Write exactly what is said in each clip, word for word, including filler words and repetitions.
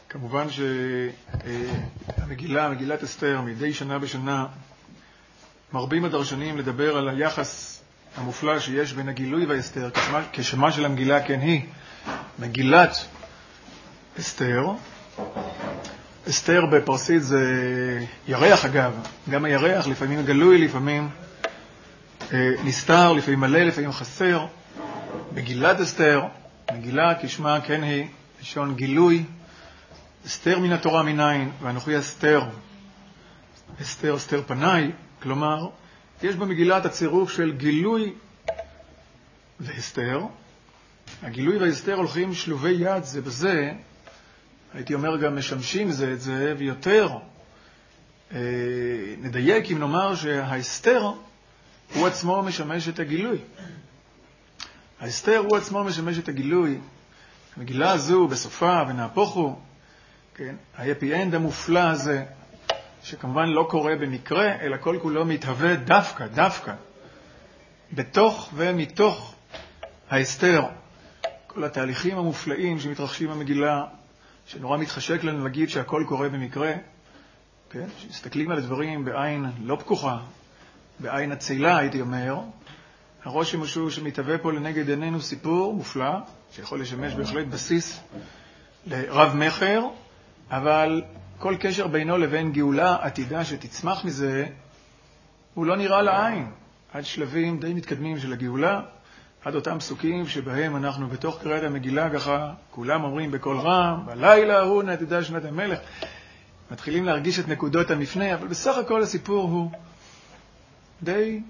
כמובן שהמגילה, מגילת אסתר, מדי שנה בשנה, מרבים הדרשנים לדבר על היחס המופלא שיש בין הגילוי והאסתר, כשמה של המגילה כן היא מגילת אסתר. אסתר בפרסית זה ירח אגב, גם הירח לפעמים גלוי, לפעמים נסתר, לפעמים מלא, לפעמים חסר. מגילת אסתר, מגילה כשמה כן היא, לשון גילוי, אסתר מן התורה מניין, ואנוכי אסתר, אסתר אסתר פניי, כלומר, יש במגילת הצירוף של גילוי ואסתר. הגילוי והאסתר הולכים שלובי יד זה בזה, הייתי אומר גם משמשים זה את זה, ויותר אה, נדייק אם נאמר שהאסתר הוא עצמו משמש את הגילוי. האסתר הוא עצמו משמש את הגילוי. המגילה הזו בסופה ונהפוכו, כן, ההפי אנד המופלא הזה, שכמובן לא קורה במקרה, אלא כל כולו מתהווה דווקא, דווקא, בתוך ומתוך האסתר. כל התהליכים המופלאים שמתרחשים במגילה, שנורא מתחשק לנו להגיד שהכל קורה במקרה, כן, שמסתכלים על הדברים בעין לא פקוחה, בעין הצילה הייתי אומר, הראש משהו שמתהווה פה לנגד עינינו סיפור מופלא, שיכול לשמש בהחלט בסיס לרב מחר, אבל כל קשר בינו לבין גאולה עתידה שתצמח מזה, הוא לא נראה לעין. עד שלבים די מתקדמים של הגאולה, עד אותם פסוקים שבהם אנחנו בתוך קריאת המגילה ככה, כולם אומרים בקול רם, בלילה ההוא נעתידה שנת המלך, מתחילים להרגיש את נקודות המפנה, אבל בסך הכל הסיפור הוא די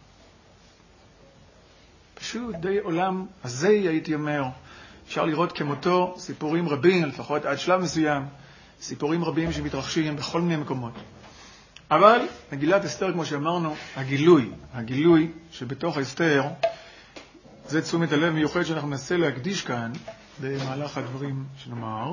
פשוט, די עולם הזה הייתי אומר. אפשר לראות כמותו סיפורים רבים, לפחות עד שלב מסוים, סיפורים רבים שמתרחשים בכל מיני מקומות. אבל מגילת אסתר, כמו שאמרנו, הגילוי, הגילוי שבתוך אסתר, זה תשומת הלב מיוחד שאנחנו ננסה להקדיש כאן במהלך הדברים שנאמר.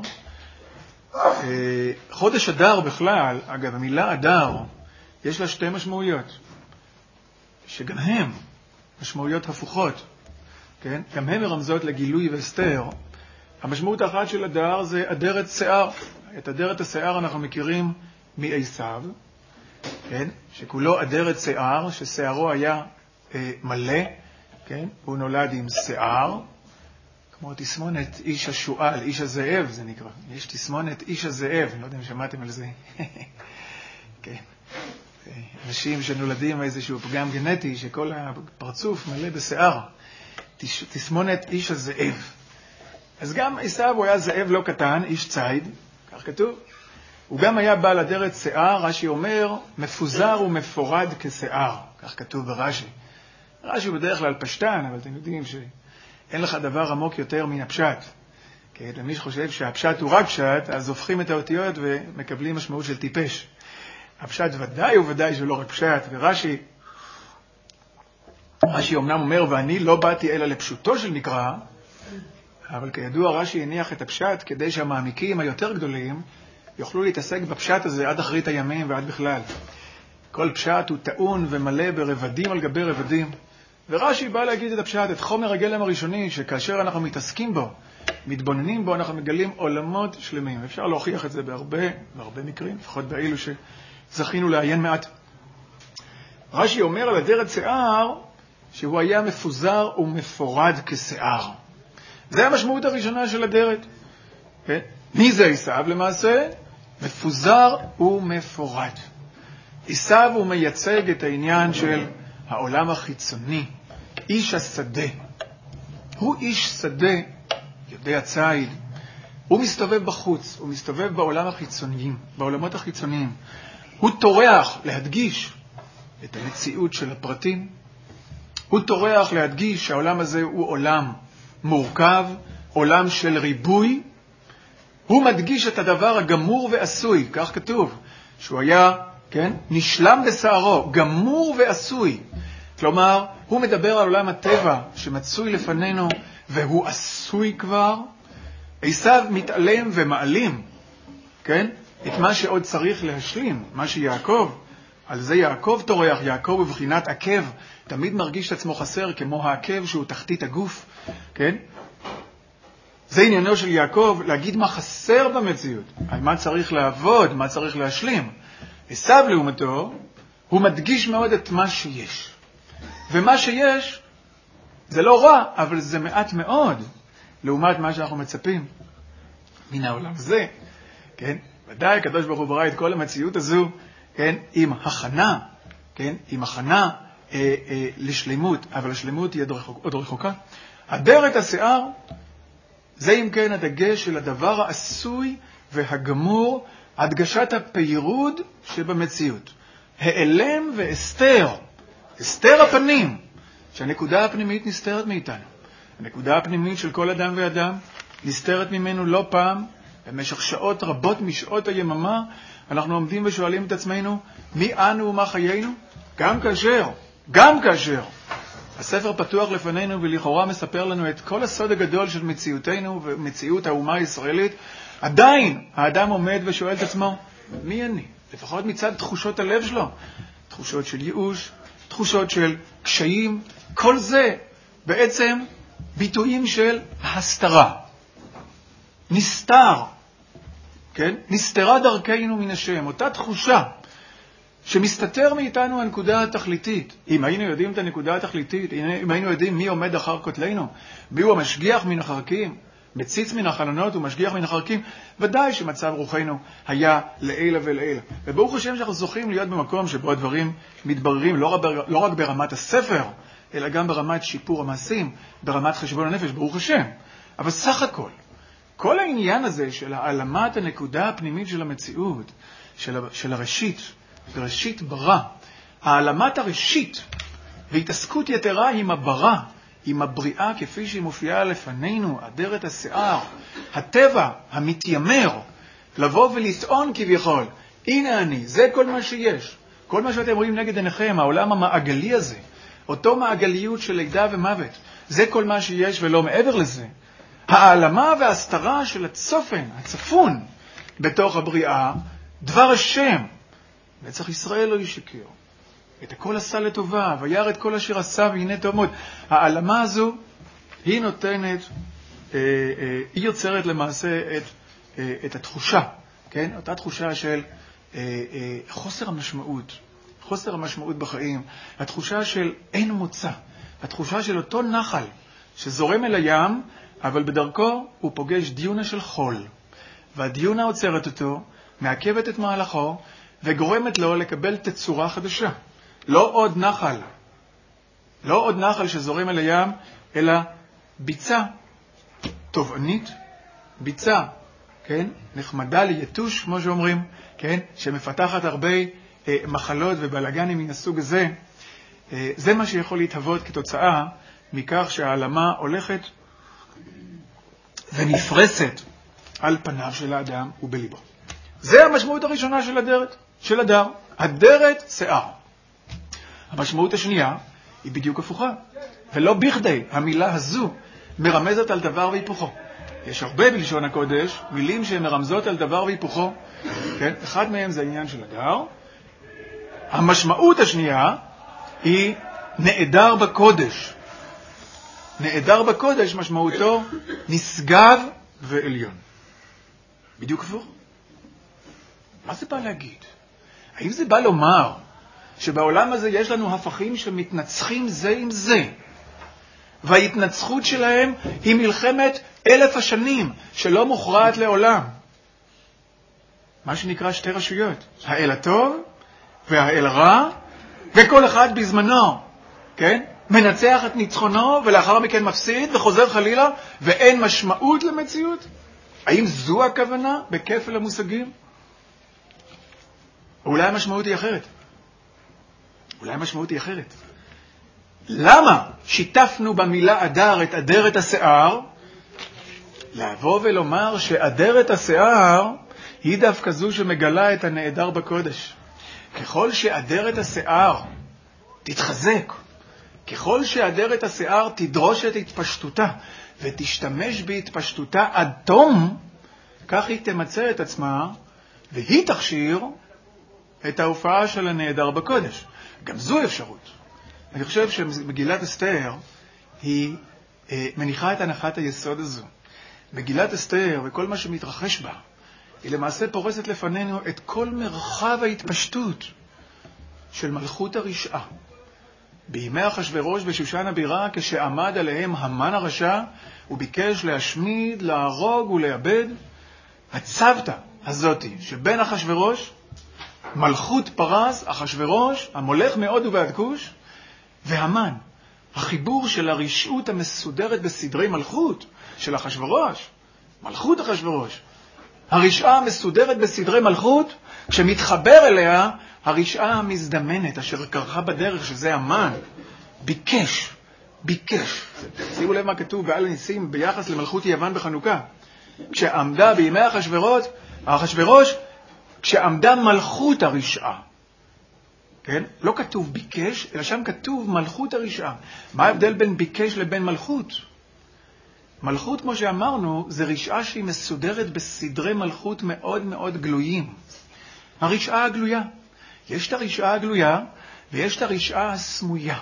חודש אדר בכלל, אגב, המילה אדר, יש לה שתי משמעויות, שגם הם משמעויות הפוכות, כן? גם הם מרמזות לגילוי ואסתר. המשמעות האחת של אדר זה אדרת שיער. את אדרת השיער אנחנו מכירים מעשיו, כן? שכולו אדרת שיער, ששיערו היה אה, מלא, כן? הוא נולד עם שיער, כמו תסמונת איש השואל, איש הזאב זה נקרא. יש תסמונת איש הזאב, אני לא יודע אם שמעתם על זה. כן. אנשים שנולדים איזשהו פגם גנטי, שכל הפרצוף מלא בשיער. תסמונת איש הזאב. אז גם עשיו הוא היה זאב לא קטן, איש ציד, כך כתוב. הוא גם היה בעל אדרת שיער, רש"י אומר, מפוזר ומפורד כשיער, כך כתוב ברש"י. רש"י בדרך כלל פשטן, אבל אתם יודעים שאין לך דבר עמוק יותר מן הפשט. כן, ומי שחושב שהפשט הוא רק פשט, אז הופכים את האותיות ומקבלים משמעות של טיפש. הפשט ודאי וודאי שלא רק פשט, ורש"י, רש"י אומנם אומר, ואני לא באתי אלא לפשוטו של מקרא, אבל כידוע רש"י הניח את הפשט כדי שהמעמיקים היותר גדולים יוכלו להתעסק בפשט הזה עד אחרית הימים ועד בכלל. כל פשט הוא טעון ומלא ברבדים על גבי רבדים, ורש"י בא להגיד את הפשט, את חומר הגלם הראשוני, שכאשר אנחנו מתעסקים בו, מתבוננים בו, אנחנו מגלים עולמות שלמים. אפשר להוכיח את זה בהרבה, בהרבה מקרים, לפחות באילו שזכינו לעיין מעט. רש"י אומר על אדרת שיער שהוא היה מפוזר ומפורד כשיער. זה המשמעות הראשונה של אדרת. כן? מי זה עשיו למעשה? מפוזר ומפורד. עשיו הוא מייצג את העניין של העולם החיצוני, איש השדה. הוא איש שדה, יודע ציד. הוא מסתובב בחוץ, הוא מסתובב בעולם החיצוניים, בעולמות החיצוניים. הוא טורח להדגיש את המציאות של הפרטים. הוא טורח להדגיש שהעולם הזה הוא עולם מורכב, עולם של ריבוי. הוא מדגיש את הדבר הגמור ועשוי, כך כתוב, שהוא היה, כן, נשלם בשערו, גמור ועשוי. כלומר, הוא מדבר על עולם הטבע שמצוי לפנינו והוא עשוי כבר. עשיו מתעלם ומעלים, כן, את מה שעוד צריך להשלים, מה שיעקב, על זה יעקב טורח, יעקב בבחינת עקב, תמיד מרגיש את עצמו חסר כמו העקב שהוא תחתית הגוף, כן? זה עניינו של יעקב, להגיד מה חסר במציאות, על מה צריך לעבוד, מה צריך להשלים. עשיו לעומתו, הוא מדגיש מאוד את מה שיש. ומה שיש, זה לא רע, אבל זה מעט מאוד, לעומת מה שאנחנו מצפים מן העולם הזה. כן? ודאי, הקדוש ברוך הוא ברא את כל המציאות הזו, כן? עם הכנה, כן? עם הכנה אה, אה, לשלימות, אבל השלימות היא עוד רחוקה. אדרת השיער, זה אם כן הדגש של הדבר העשוי והגמור, הדגשת הפירוד שבמציאות. העלם ואסתר, אסתר הפנים, שהנקודה הפנימית נסתרת מאיתנו. הנקודה הפנימית של כל אדם ואדם נסתרת ממנו לא פעם, במשך שעות רבות משעות היממה, אנחנו עומדים ושואלים את עצמנו, מי אנו ומה חיינו? גם כאשר, גם כאשר, הספר פתוח לפנינו ולכאורה מספר לנו את כל הסוד הגדול של מציאותנו ומציאות האומה הישראלית, עדיין האדם עומד ושואל את עצמו, מי אני? לפחות מצד תחושות הלב שלו, תחושות של ייאוש, תחושות של קשיים, כל זה בעצם ביטויים של הסתרה. נסתר, כן? נסתרה דרכנו מן השם, אותה תחושה שמסתתר מאיתנו הנקודה התכליתית. אם היינו יודעים את הנקודה התכליתית, אם היינו יודעים מי עומד אחר כותלנו, מי הוא המשגיח מן החרקים, מציץ מן החלונות ומשגיח מן החרקים, ודאי שמצב רוחנו היה לעילה ולעילה. וברוך השם שאנחנו זוכים להיות במקום שבו הדברים מתבררים לא רק, לא רק ברמת הספר, אלא גם ברמת שיפור המעשים, ברמת חשבון הנפש, ברוך השם. אבל סך הכל, כל העניין הזה של העלמת הנקודה הפנימית של המציאות, של, של הראשית, בראשית ברא, העלמת הראשית והתעסקות יתרה עם הברא, עם הבריאה כפי שהיא מופיעה לפנינו, אדרת השיער, הטבע המתיימר, לבוא ולטעון כביכול, הנה אני, זה כל מה שיש. כל מה שאתם רואים נגד עיניכם, העולם המעגלי הזה, אותו מעגליות של לידה ומוות, זה כל מה שיש ולא מעבר לזה. העלמה וההסתרה של הצופן, הצפון, בתוך הבריאה, דבר השם, נצח ישראל לא ישקר. את הכל עשה לטובה, וירא את כל אשר עשה והנה טוב מאוד. העלמה הזו, היא נותנת, אה, אה, היא יוצרת למעשה את, אה, את התחושה, כן? אותה תחושה של אה, אה, חוסר המשמעות, חוסר המשמעות בחיים, התחושה של אין מוצא, התחושה של אותו נחל שזורם אל הים, אבל בדרכו הוא פוגש דיונה של חול, והדיונה עוצרת אותו, מעכבת את מהלכו, וגורמת לו לקבל תצורה חדשה. לא עוד נחל, לא עוד נחל שזורם אל הים, אלא ביצה תובענית, ביצה, כן, נחמדה ליתוש, כמו שאומרים, כן, שמפתחת הרבה אה, מחלות ובלגנים מן הסוג הזה. אה, זה מה שיכול להתהוות כתוצאה מכך שהעלמה הולכת ונפרסת על פניו של האדם ובליבו. זה המשמעות הראשונה של הדרת, של הדר, הדרת שיער. המשמעות השנייה היא בדיוק הפוכה, ולא בכדי המילה הזו מרמזת על דבר והיפוכו. יש הרבה בלשון הקודש מילים שהן מרמזות על דבר והיפוכו, כן? אחד מהם זה העניין של הדר. המשמעות השנייה היא נעדר בקודש. נעדר בקודש משמעותו נשגב ועליון. בדיוק הפוך. מה זה בא להגיד? האם זה בא לומר שבעולם הזה יש לנו הפכים שמתנצחים זה עם זה, וההתנצחות שלהם היא מלחמת אלף השנים שלא מוכרעת לעולם? מה שנקרא שתי רשויות, האל הטוב והאל רע, וכל אחד בזמנו, כן? מנצח את ניצחונו ולאחר מכן מפסיד וחוזר חלילה, ואין משמעות למציאות? האם זו הכוונה בכפל המושגים? אולי המשמעות היא אחרת. אולי המשמעות היא אחרת. למה שיתפנו במילה אדר את אדרת השיער? לבוא ולומר שאדרת השיער היא דווקא זו שמגלה את הנעדר בקודש. ככל שאדרת השיער תתחזק, ככל שאדרת השיער תדרוש את התפשטותה ותשתמש בהתפשטותה עד תום, כך היא תמצא את עצמה והיא תכשיר את ההופעה של הנעדר בקודש. גם זו אפשרות. אני חושב שמגילת אסתר היא אה, מניחה את הנחת היסוד הזו. מגילת אסתר וכל מה שמתרחש בה, היא למעשה פורסת לפנינו את כל מרחב ההתפשטות של מלכות הרשעה. בימי אחשוורוש בשושן הבירה, כשעמד עליהם המן הרשע, הוא ביקש להשמיד, להרוג ולאבד. הצוותא הזאתי שבין אחשוורוש, מלכות פרס, אחשוורוש, המולך מאוד ובעד כוש, והמן, החיבור של הרשעות המסודרת בסדרי מלכות של אחשוורוש, מלכות אחשוורוש, הרשעה המסודרת בסדרי מלכות, כשמתחבר אליה הרשעה המזדמנת אשר קרחה בדרך, שזה המן, ביקש, ביקש. שימו לב מה כתוב בעל הניסים ביחס למלכות יוון בחנוכה. כשעמדה בימי אחשוורוש, אחשוורוש, כשעמדה מלכות הרשעה, כן? לא כתוב ביקש, אלא שם כתוב מלכות הרשעה. מה ההבדל בין ביקש לבין מלכות? מלכות, כמו שאמרנו, זה רשעה שהיא מסודרת בסדרי מלכות מאוד מאוד גלויים. הרשעה הגלויה. יש את הרשעה הגלויה ויש את הרשעה הסמויה.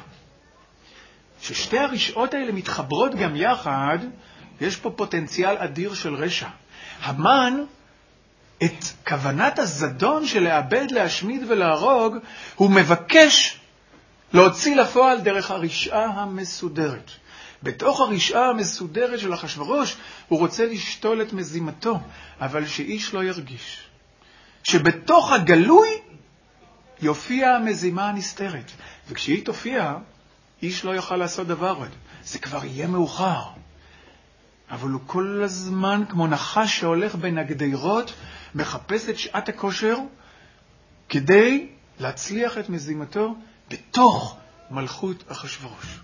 ששתי הרשעות האלה מתחברות גם יחד, יש פה פוטנציאל אדיר של רשע. המן, את כוונת הזדון של לאבד, להשמיד ולהרוג, הוא מבקש להוציא לפועל דרך הרשעה המסודרת. בתוך הרשעה המסודרת של אחשוורוש, הוא רוצה לשתול את מזימתו, אבל שאיש לא ירגיש. שבתוך הגלוי יופיע המזימה הנסתרת. וכשהיא תופיע, איש לא יוכל לעשות דבר עוד. זה כבר יהיה מאוחר. אבל הוא כל הזמן, כמו נחש שהולך בין הגדרות, מחפש את שעת הכושר, כדי להצליח את מזימתו בתוך מלכות אחשוורוש.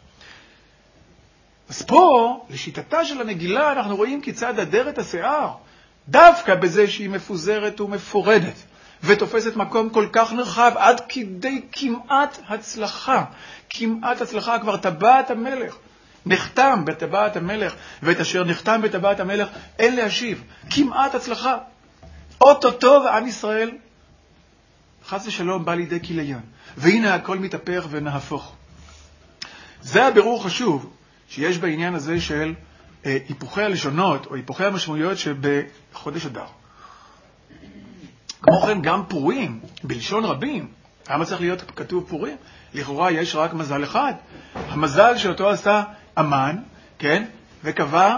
אז פה, לשיטתה של המגילה, אנחנו רואים כיצד אדרת השיער, דווקא בזה שהיא מפוזרת ומפורדת, ותופסת מקום כל כך נרחב, עד כדי כמעט הצלחה. כמעט הצלחה, כבר טבעת המלך. נחתם בטבעת המלך, ואת אשר נחתם בטבעת המלך, אין להשיב. כמעט הצלחה. אוטוטו ועם ישראל, חס ושלום, בא לידי כיליון. והנה הכל מתהפך ונהפוך. זה הבירור חשוב שיש בעניין הזה של אה, היפוכי הלשונות, או היפוכי המשמעויות שבחודש אדר. כמו כן, גם פורים, בלשון רבים. למה צריך להיות כתוב פורים? לכאורה יש רק מזל אחד. המזל שאותו עשה המן, כן? וקבע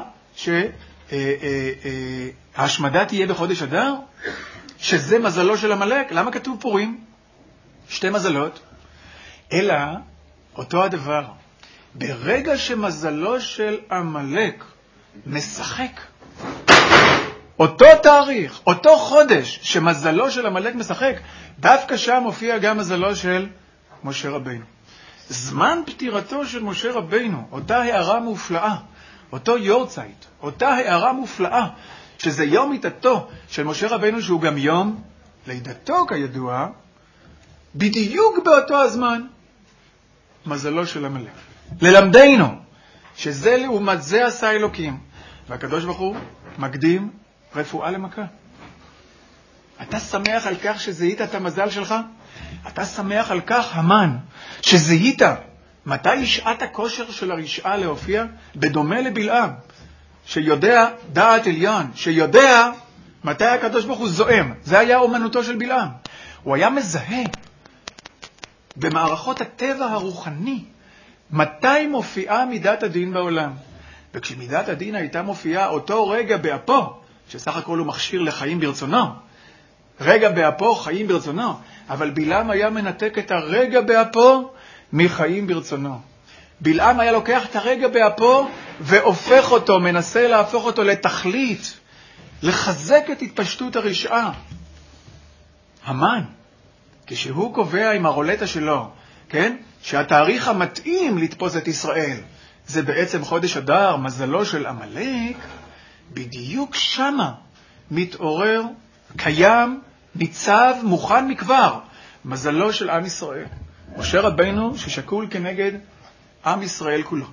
שההשמדה תהיה בחודש אדר, שזה מזלו של המלך. למה כתוב פורים? שתי מזלות. אלא אותו הדבר. ברגע שמזלו של המלך משחק, אותו תאריך, אותו חודש שמזלו של המלך משחק, דווקא שם מופיע גם מזלו של משה רבינו. זמן פטירתו של משה רבינו, אותה הערה מופלאה, אותו יורצייט, אותה הערה מופלאה, שזה יום מיתתו של משה רבינו, שהוא גם יום לידתו כידוע, בדיוק באותו הזמן, מזלו של המלך. ללמדנו שזה לעומת זה עשה אלוקים, והקדוש ברוך הוא מקדים רפואה למכה. אתה שמח על כך שזיהית את המזל שלך? אתה שמח על כך, המן, שזיהית מתי שעת הכושר של הרשעה להופיע? בדומה לבלעם, שיודע דעת עליון, שיודע מתי הקדוש ברוך הוא זועם. זה היה אומנותו של בלעם. הוא היה מזהה במערכות הטבע הרוחני מתי מופיעה מידת הדין בעולם. וכשמידת הדין הייתה מופיעה אותו רגע באפו, שסך הכל הוא מכשיר לחיים ברצונו, רגע באפו חיים ברצונו, אבל בלעם היה מנתק את הרגע באפו מחיים ברצונו. בלעם היה לוקח את הרגע באפו והופך אותו, מנסה להפוך אותו לתכלית, לחזק את התפשטות הרשעה. המן, כשהוא קובע עם הרולטה שלו, כן? שהתאריך המתאים לתפוס את ישראל זה בעצם חודש אדר, מזלו של המלך, בדיוק שמה מתעורר, קיים, ניצב, מוכן מכבר, מזלו של עם ישראל. משה רבינו ששקול כנגד עם ישראל כולו.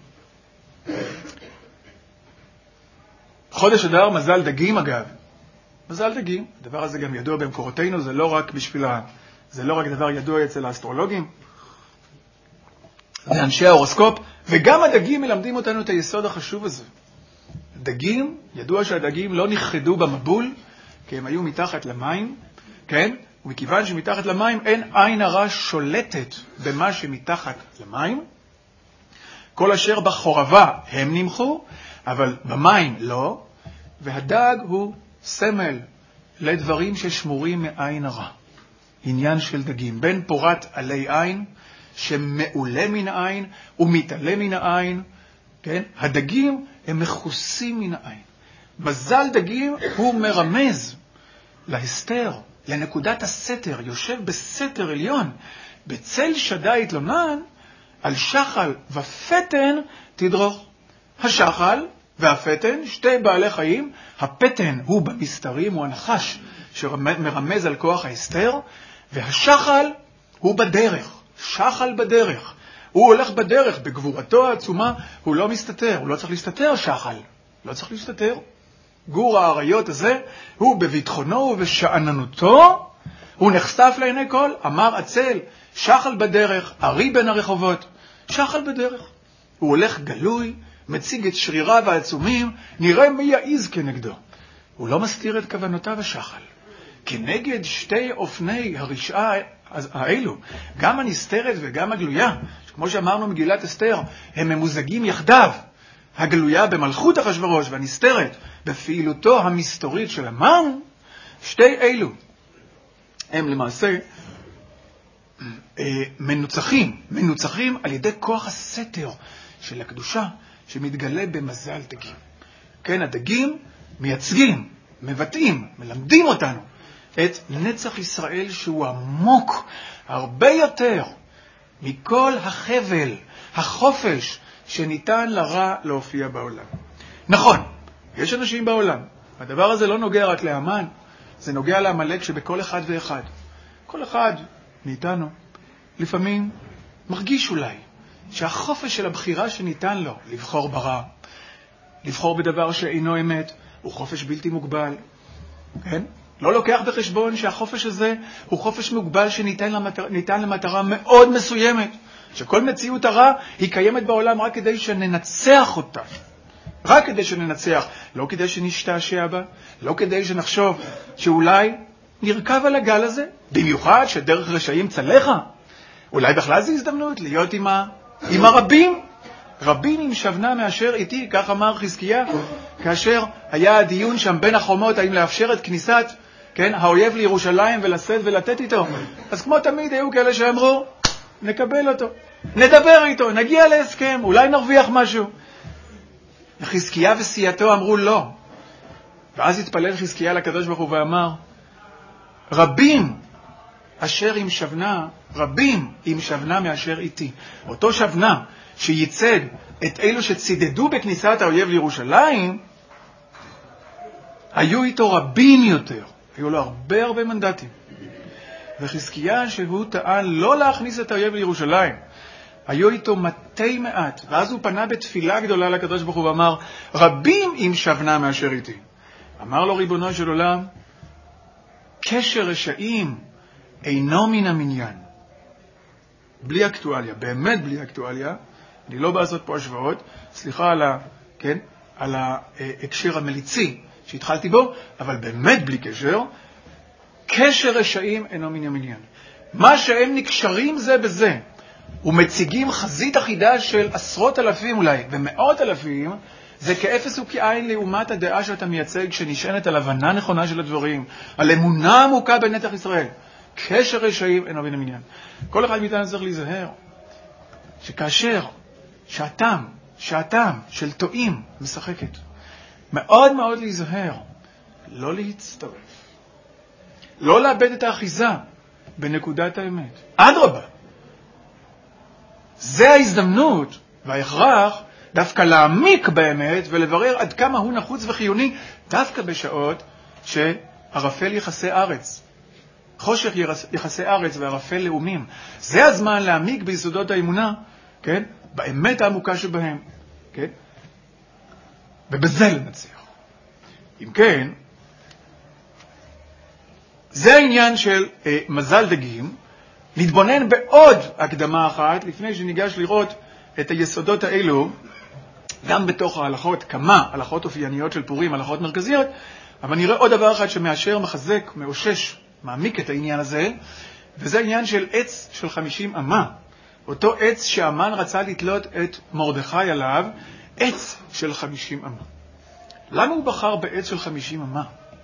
חודש אדר, מזל דגים אגב. מזל דגים, הדבר הזה גם ידוע במקורותינו, זה לא רק בשביל ה... זה לא רק דבר ידוע אצל האסטרולוגים, זה אנשי ההורוסקופ, וגם הדגים מלמדים אותנו את היסוד החשוב הזה. דגים, ידוע שהדגים לא נכחדו במבול, כי הם היו מתחת למים, כן? ומכיוון שמתחת למים אין עין הרע שולטת במה שמתחת למים, כל אשר בחורבה הם נמחו, אבל במים לא, והדג הוא סמל לדברים ששמורים מעין הרע. עניין של דגים, בין פורת עלי עין, שמעולה מן העין ומתעלה מן העין, כן? הדגים הם מכוסים מן העין. מזל דגים הוא מרמז להסתר, לנקודת הסתר, יושב בסתר עליון, בצל שדי יתלונן, על שחל ופתן תדרוך. השחל והפתן, שתי בעלי חיים, הפתן הוא במסתרים, הוא הנחש שמרמז על כוח ההסתר, והשחל הוא בדרך, שחל בדרך. הוא הולך בדרך, בגבורתו העצומה, הוא לא מסתתר, הוא לא צריך להסתתר שחל, לא צריך להסתתר. גור האריות הזה, הוא בביטחונו ובשעננותו, הוא נחשף לעיני כל, אמר עצל, שחל בדרך, ארי בין הרחובות, שחל בדרך. הוא הולך גלוי, מציג את שריריו העצומים, נראה מי יעיז כנגדו. הוא לא מסתיר את כוונותיו השחל. כנגד שתי אופני הרשעה האלו, גם הנסתרת וגם הגלויה, כמו שאמרנו מגילת אסתר, הם ממוזגים יחדיו. הגלויה במלכות אחשוורוש והנסתרת בפעילותו המסתורית של המן, שתי אלו הם למעשה מנוצחים, מנוצחים על ידי כוח הסתר של הקדושה שמתגלה במזל דגים. כן, הדגים מייצגים, מבטאים, מלמדים אותנו את נצח ישראל שהוא עמוק הרבה יותר מכל החבל, החופש שניתן לרע להופיע בעולם. נכון, יש אנשים בעולם, הדבר הזה לא נוגע רק להמן, זה נוגע לעמלק שבכל אחד ואחד. כל אחד מאיתנו לפעמים מרגיש אולי שהחופש של הבחירה שניתן לו לבחור ברע, לבחור בדבר שאינו אמת, הוא חופש בלתי מוגבל. כן? לא לוקח בחשבון שהחופש הזה הוא חופש מוגבל שניתן למטרה, ניתן למטרה מאוד מסוימת, שכל מציאות הרע היא קיימת בעולם רק כדי שננצח אותה. רק כדי שננצח, לא כדי שנשתעשע בה, לא כדי שנחשוב שאולי נרכב על הגל הזה, במיוחד שדרך רשעים צלחה. אולי בכלל זו הזדמנות להיות עם, ה... עם הרבים. רבים עם שבנה מאשר איתי, כך אמר חזקיה, כאשר היה הדיון שם בין החומות, האם לאפשר את כניסת, כן, האויב לירושלים ולשאת ולתת איתו. אז כמו תמיד היו כאלה שאמרו, נקבל אותו, נדבר איתו, נגיע להסכם, אולי נרוויח משהו. חזקיה וסייתו אמרו לא. ואז התפלל חזקיה לקדוש ברוך הוא ואמר, רבים אשר עם שבנה, רבים עם שבנה מאשר איתי. אותו שבנה שייצג את אלו שצידדו בכניסת האויב לירושלים, היו איתו רבים יותר. היו לו הרבה הרבה מנדטים. וחזקיה שהוא טען לא להכניס את האויב לירושלים, היו איתו מתי מעט. ואז הוא פנה בתפילה גדולה לקדוש ברוך הוא ואמר, רבים עם שבנה מאשר איתי. אמר לו ריבונו של עולם, קשר רשעים אינו מן המניין. בלי אקטואליה, באמת בלי אקטואליה. אני לא בא לעשות פה השוואות, סליחה על, ה, כן, על ההקשר המליצי שהתחלתי בו, אבל באמת בלי קשר. קשר רשעים אינו מן המניין. מה שהם נקשרים זה בזה, ומציגים חזית אחידה של עשרות אלפים אולי, ומאות אלפים, זה כאפס וכעין לעומת הדעה שאתה מייצג, שנשענת על הבנה נכונה של הדברים, על אמונה עמוקה בנצח ישראל. קשר רשעים אינו מן המניין. כל אחד מאיתנו צריך להיזהר, שכאשר שעתם, שעתם של טועים משחקת, מאוד מאוד להיזהר, לא להצטרף, לא לאבד את האחיזה בנקודת האמת. אדרבה, זה ההזדמנות וההכרח דווקא להעמיק באמת ולברר עד כמה הוא נחוץ וחיוני, דווקא בשעות שערפל יחסי ארץ, חושך יחסי ארץ וערפל לאומים. זה הזמן להעמיק ביסודות האמונה, כן? באמת העמוקה שבהם, כן? ובזה לנצח. אם כן, זה העניין של אה, מזל דגים. נתבונן בעוד הקדמה אחת, לפני שניגש לראות את היסודות האלו גם בתוך ההלכות, כמה הלכות אופייניות של פורים, הלכות מרכזיות, אבל נראה עוד דבר אחד שמאשר, מחזק, מאושש, מעמיק את העניין הזה, וזה העניין של עץ של חמישים אמה. אותו עץ שהמן רצה לתלות את מרדכי עליו, עץ של חמישים אמה. למה הוא בחר בעץ של חמישים אמה?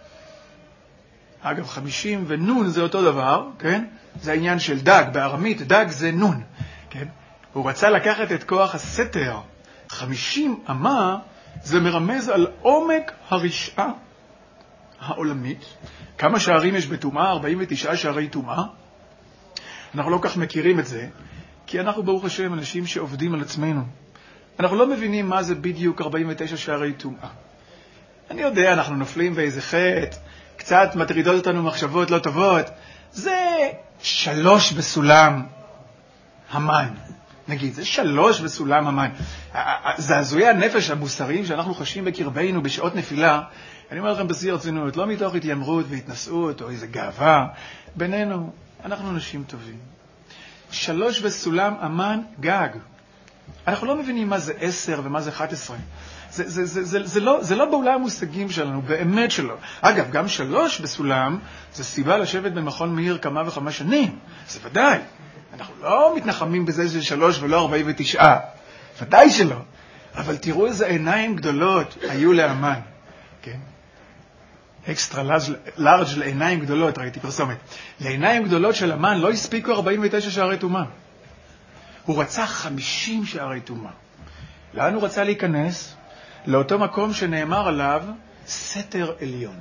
אגב, חמישים ונון זה אותו דבר, כן? זה העניין של דג, בארמית דג זה נון, כן? הוא רצה לקחת את כוח הסתר. חמישים אמה זה מרמז על עומק הרשעה העולמית. כמה שערים יש בטומאה? ארבעים ותשעה שערי טומאה. אנחנו לא כך מכירים את זה, כי אנחנו ברוך השם אנשים שעובדים על עצמנו. אנחנו לא מבינים מה זה בדיוק ארבעים ותשעה שערי טומאה. אני יודע, אנחנו נופלים באיזה חטא, קצת מטרידות אותנו מחשבות לא טובות. זה שלוש בסולם המן. נגיד, זה שלוש בסולם המן. זעזועי הנפש המוסריים שאנחנו חשים בקרבנו בשעות נפילה, אני אומר לכם בשיא הרצינות, לא מתוך התיימרות והתנשאות או איזו גאווה, בינינו, אנחנו אנשים טובים. שלוש בסולם המן גג. אנחנו לא מבינים מה זה עשר ומה זה אחת עשרה. זה, זה, זה, זה, זה, לא, זה לא בעולם המושגים שלנו, באמת שלא. אגב, גם שלוש בסולם זה סיבה לשבת במכון מאיר כמה וכמה שנים. זה ודאי. אנחנו לא מתנחמים בזה של שלוש ולא ארבעים ותשעה. ודאי שלא. אבל תראו איזה עיניים גדולות היו לאמן. כן? אקסטרה לארג' לעיניים גדולות, ראיתי פרסומת. לעיניים גדולות של אמן לא הספיקו ארבעים ותשעה שערי טומאה. הוא רצה חמישים שערי טומאה. לאן הוא רצה להיכנס? לאותו מקום שנאמר עליו סתר עליון.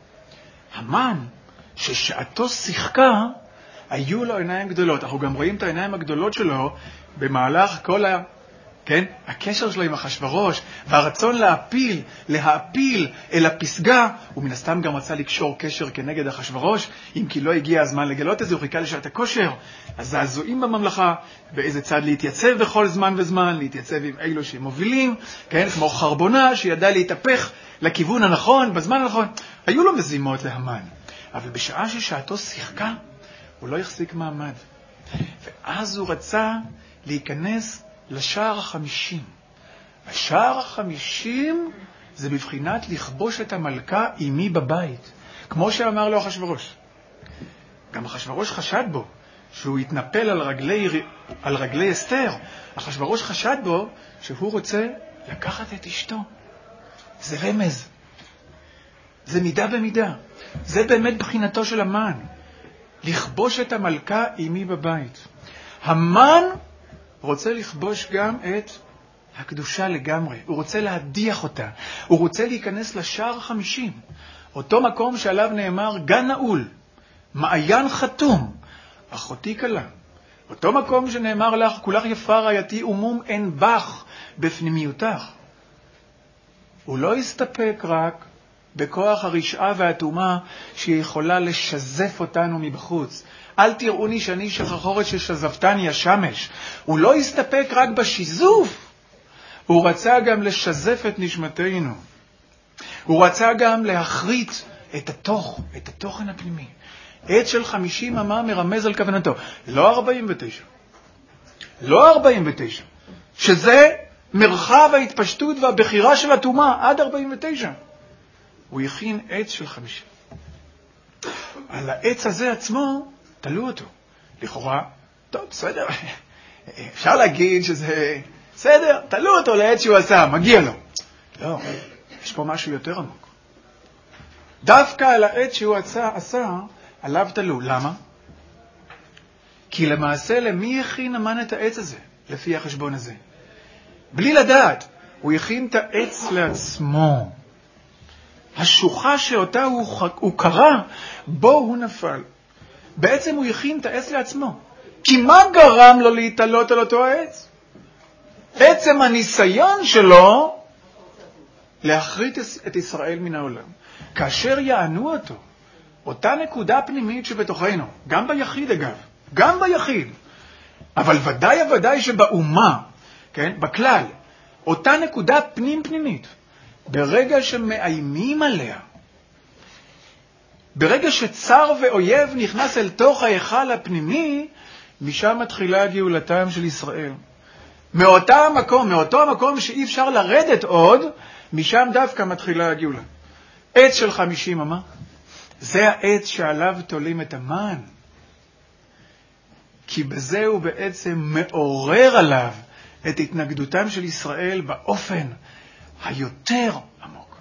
המן ששעתו שיחקה, היו לו עיניים גדולות. אנחנו גם רואים את העיניים הגדולות שלו במהלך כל ה... כן? הקשר שלו עם אחשוורוש, והרצון להפיל, להפיל אל הפסגה, הוא מן הסתם גם רצה לקשור קשר כנגד אחשוורוש, אם כי לא הגיע הזמן לגלות את זה, הוא חיכה לשעת הכושר. אז זעזועים בממלכה, באיזה צד להתייצב בכל זמן וזמן, להתייצב עם אילו שמובילים, כן? כמו חרבונה שידע להתהפך לכיוון הנכון, בזמן הנכון. היו לו מזימות להמן, אבל בשעה ששעתו שיחקה, הוא לא יחזיק מעמד. ואז הוא רצה להיכנס לשער החמישים. השער החמישים זה בבחינת לכבוש את המלכה עימי בבית, כמו שאמר לו אחשוורוש. גם אחשוורוש חשד בו שהוא יתנפל על רגלי, על רגלי אסתר. אחשוורוש חשד בו שהוא רוצה לקחת את אשתו. זה רמז. זה מידה במידה. זה באמת בחינתו של המן. לכבוש את המלכה עימי בבית. המן רוצה לכבוש גם את הקדושה לגמרי. הוא רוצה להדיח אותה. הוא רוצה להיכנס לשער החמישים. אותו מקום שעליו נאמר גן נעול, מעיין חתום, אחותי קלה. אותו מקום שנאמר לך, כולך יפה רעייתי ומום אין בך בפנימיותך. הוא לא הסתפק רק בכוח הרשעה והטומאה שיכולה לשזף אותנו מבחוץ. אל תראוני שאני שחרחורת ששזפתני השמש. הוא לא הסתפק רק בשיזוף, הוא רצה גם לשזף את נשמתנו. הוא רצה גם להחריט את התוך, את התוכן הפנימי. עץ של חמישים אמה מרמז על כוונתו. לא ארבעים ותשע. לא ארבעים ותשע. שזה מרחב ההתפשטות והבחירה של הטומאה עד ארבעים ותשע. הוא יכין עץ של חמישים. על העץ הזה עצמו תלו אותו. לכאורה, טוב, בסדר. אפשר להגיד שזה... בסדר, תלו אותו לעץ שהוא עשה, מגיע לו. לא, יש פה משהו יותר עמוק. דווקא על העץ שהוא עשה, עשה עליו תלו. למה? כי למעשה למי הכין המן את העץ הזה, לפי החשבון הזה? בלי לדעת, הוא הכין את העץ לעצמו. השוחה שאותה הוא, הוא קרא, בו הוא נפל. בעצם הוא הכין את העץ לעצמו. כי מה גרם לו להתעלות על אותו העץ? בעצם הניסיון שלו להחריט את ישראל מן העולם. כאשר יענו אותו, אותה נקודה פנימית שבתוכנו, גם ביחיד אגב, גם ביחיד, אבל ודאי הוודאי שבאומה, כן, בכלל, אותה נקודה פנים פנימית, ברגע שמאיימים עליה, ברגע שצר ואויב נכנס אל תוך ההיכל הפנימי, משם מתחילה גאולתם של ישראל. מאותה המקום, מאותו המקום שאי אפשר לרדת עוד, משם דווקא מתחילה הגאולה. עץ של חמישים אמה, זה העץ שעליו תולים את המן. כי בזה הוא בעצם מעורר עליו את התנגדותם של ישראל באופן היותר עמוק.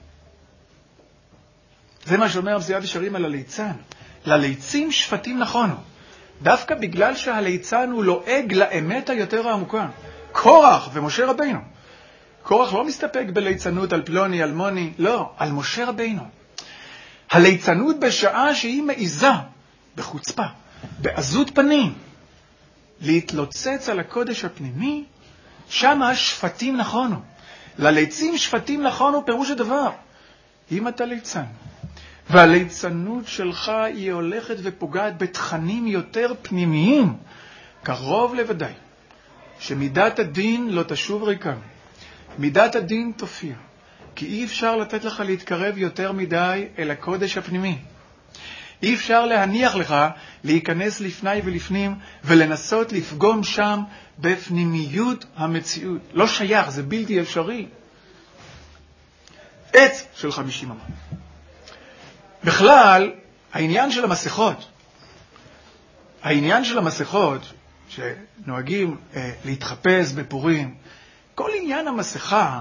זה מה שאומר פסילת ישרים על הליצן. לליצים שפטים נכונו. דווקא בגלל שהליצן הוא לועג לאמת היותר העמוקה. קורח ומשה רבינו. קורח לא מסתפק בליצנות על פלוני, על מוני, לא, על משה רבינו. הליצנות בשעה שהיא מעיזה, בחוצפה, בעזות פנים, להתלוצץ על הקודש הפנימי, שם השפטים נכונו. לליצים שפטים נכונו פירוש הדבר. אם אתה ליצן, והליצנות שלך היא הולכת ופוגעת בתכנים יותר פנימיים, קרוב לוודאי, שמידת הדין לא תשוב ריקה. מידת הדין תופיע, כי אי אפשר לתת לך להתקרב יותר מדי אל הקודש הפנימי. אי אפשר להניח לך להיכנס לפני ולפנים ולנסות לפגום שם בפנימיות המציאות. לא שייך, זה בלתי אפשרי. עץ של חמישים אמה. בכלל, העניין של המסכות, העניין של המסכות שנוהגים אה, להתחפש בפורים, כל עניין המסכה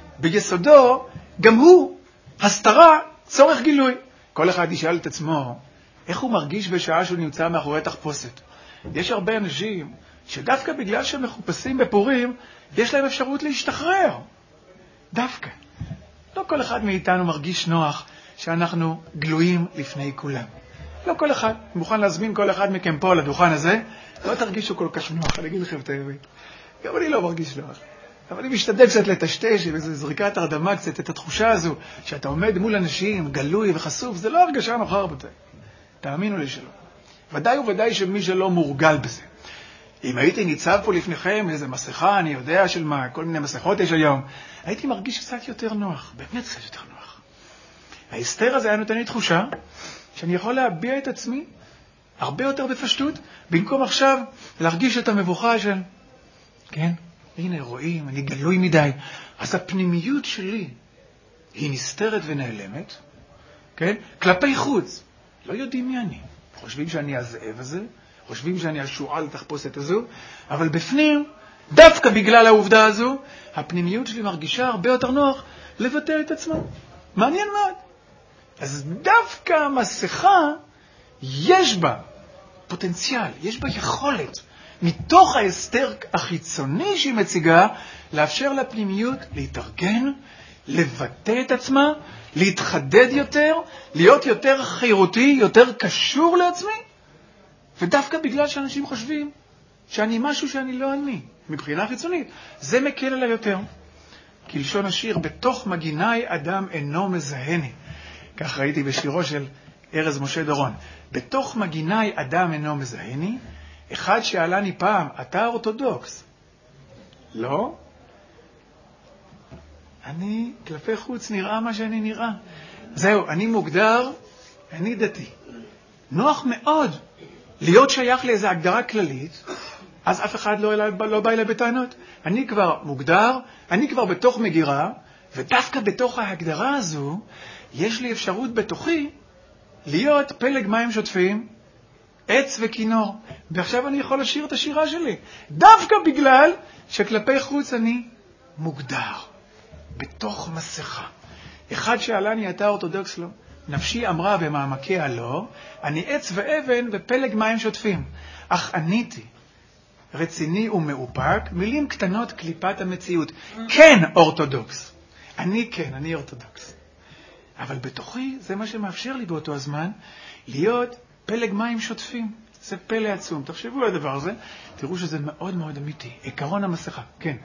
ביסודו גם הוא הסתרה, צורך גילוי. כל אחד ישאל את עצמו איך הוא מרגיש בשעה שהוא נמצא מאחורי תחפושת. יש הרבה אנשים שדווקא בגלל שהם מחופשים בפורים, יש להם אפשרות להשתחרר. דווקא. לא כל אחד מאיתנו מרגיש נוח שאנחנו גלויים לפני כולם. לא כל אחד. מוכן להזמין כל אחד מכם פה לדוכן הזה, לא תרגישו כל כך נוח. אני אגיד לכם את האמת. גם אני לא מרגיש נוח. אבל אני משתדל קצת לטשטש עם איזו זריקת הרדמה קצת את התחושה הזו, שאתה עומד מול אנשים גלוי וחשוף, זה לא הרגשה נוחה רבותיי. תאמינו לי שלא. ודאי וודאי שמי שלא מורגל בזה. אם הייתי ניצב פה לפניכם איזה מסכה, אני יודע של מה, כל מיני מסכות יש היום, הייתי מרגיש קצת יותר נוח, באמת קצת יותר נוח. ההסתר הזה היה נותן לי תחושה שאני יכול להביע את עצמי הרבה יותר בפשטות, במקום עכשיו להרגיש את המבוכה של, כן, הנה רואים, אני גלוי מדי. אז הפנימיות שלי היא נסתרת ונעלמת, כן? כלפי חוץ. לא יודעים מי אני. חושבים שאני הזאב הזה, חושבים שאני השועל תחפושת הזו, אבל בפנים, דווקא בגלל העובדה הזו, הפנימיות שלי מרגישה הרבה יותר נוח לבטא את עצמה. מעניין מאוד. אז דווקא המסכה, יש בה פוטנציאל, יש בה יכולת, מתוך ההסתר החיצוני שהיא מציגה, לאפשר לפנימיות להתארגן, לבטא את עצמה, להתחדד יותר, להיות יותר חירותי, יותר קשור לעצמי. ודווקא בגלל שאנשים חושבים שאני משהו שאני לא אני, מבחינה חיצונית, זה מקל עליי יותר. כלשון השיר, בתוך מגיני אדם אינו מזהני. כך ראיתי בשירו של ארז משה דורון. בתוך מגיני אדם אינו מזהני, אחד שאלני פעם, אתה אורתודוקס? לא? אני כלפי חוץ נראה מה שאני נראה. זהו, אני מוגדר, אני דתי. נוח מאוד להיות שייך לאיזו הגדרה כללית, אז אף אחד לא, לא בא אליי בטענות. אני כבר מוגדר, אני כבר בתוך מגירה, ודווקא בתוך ההגדרה הזו, יש לי אפשרות בתוכי להיות פלג מים שוטפים, עץ וכינור. ועכשיו אני יכול לשיר את השירה שלי. דווקא בגלל שכלפי חוץ אני מוגדר. בתוך מסכה. אחד שאלני, אתה אורתודוקס? לא. נפשי אמרה במעמקיה לא, אני עץ ואבן ופלג מים שוטפים. אך עניתי, רציני ומאופק, מילים קטנות קליפת המציאות. כן אורתודוקס. אני כן, אני אורתודוקס. אבל בתוכי זה מה שמאפשר לי באותו הזמן להיות פלג מים שוטפים. זה פלא עצום. תחשבו על הדבר הזה, תראו שזה מאוד מאוד אמיתי. עקרון המסכה, כן.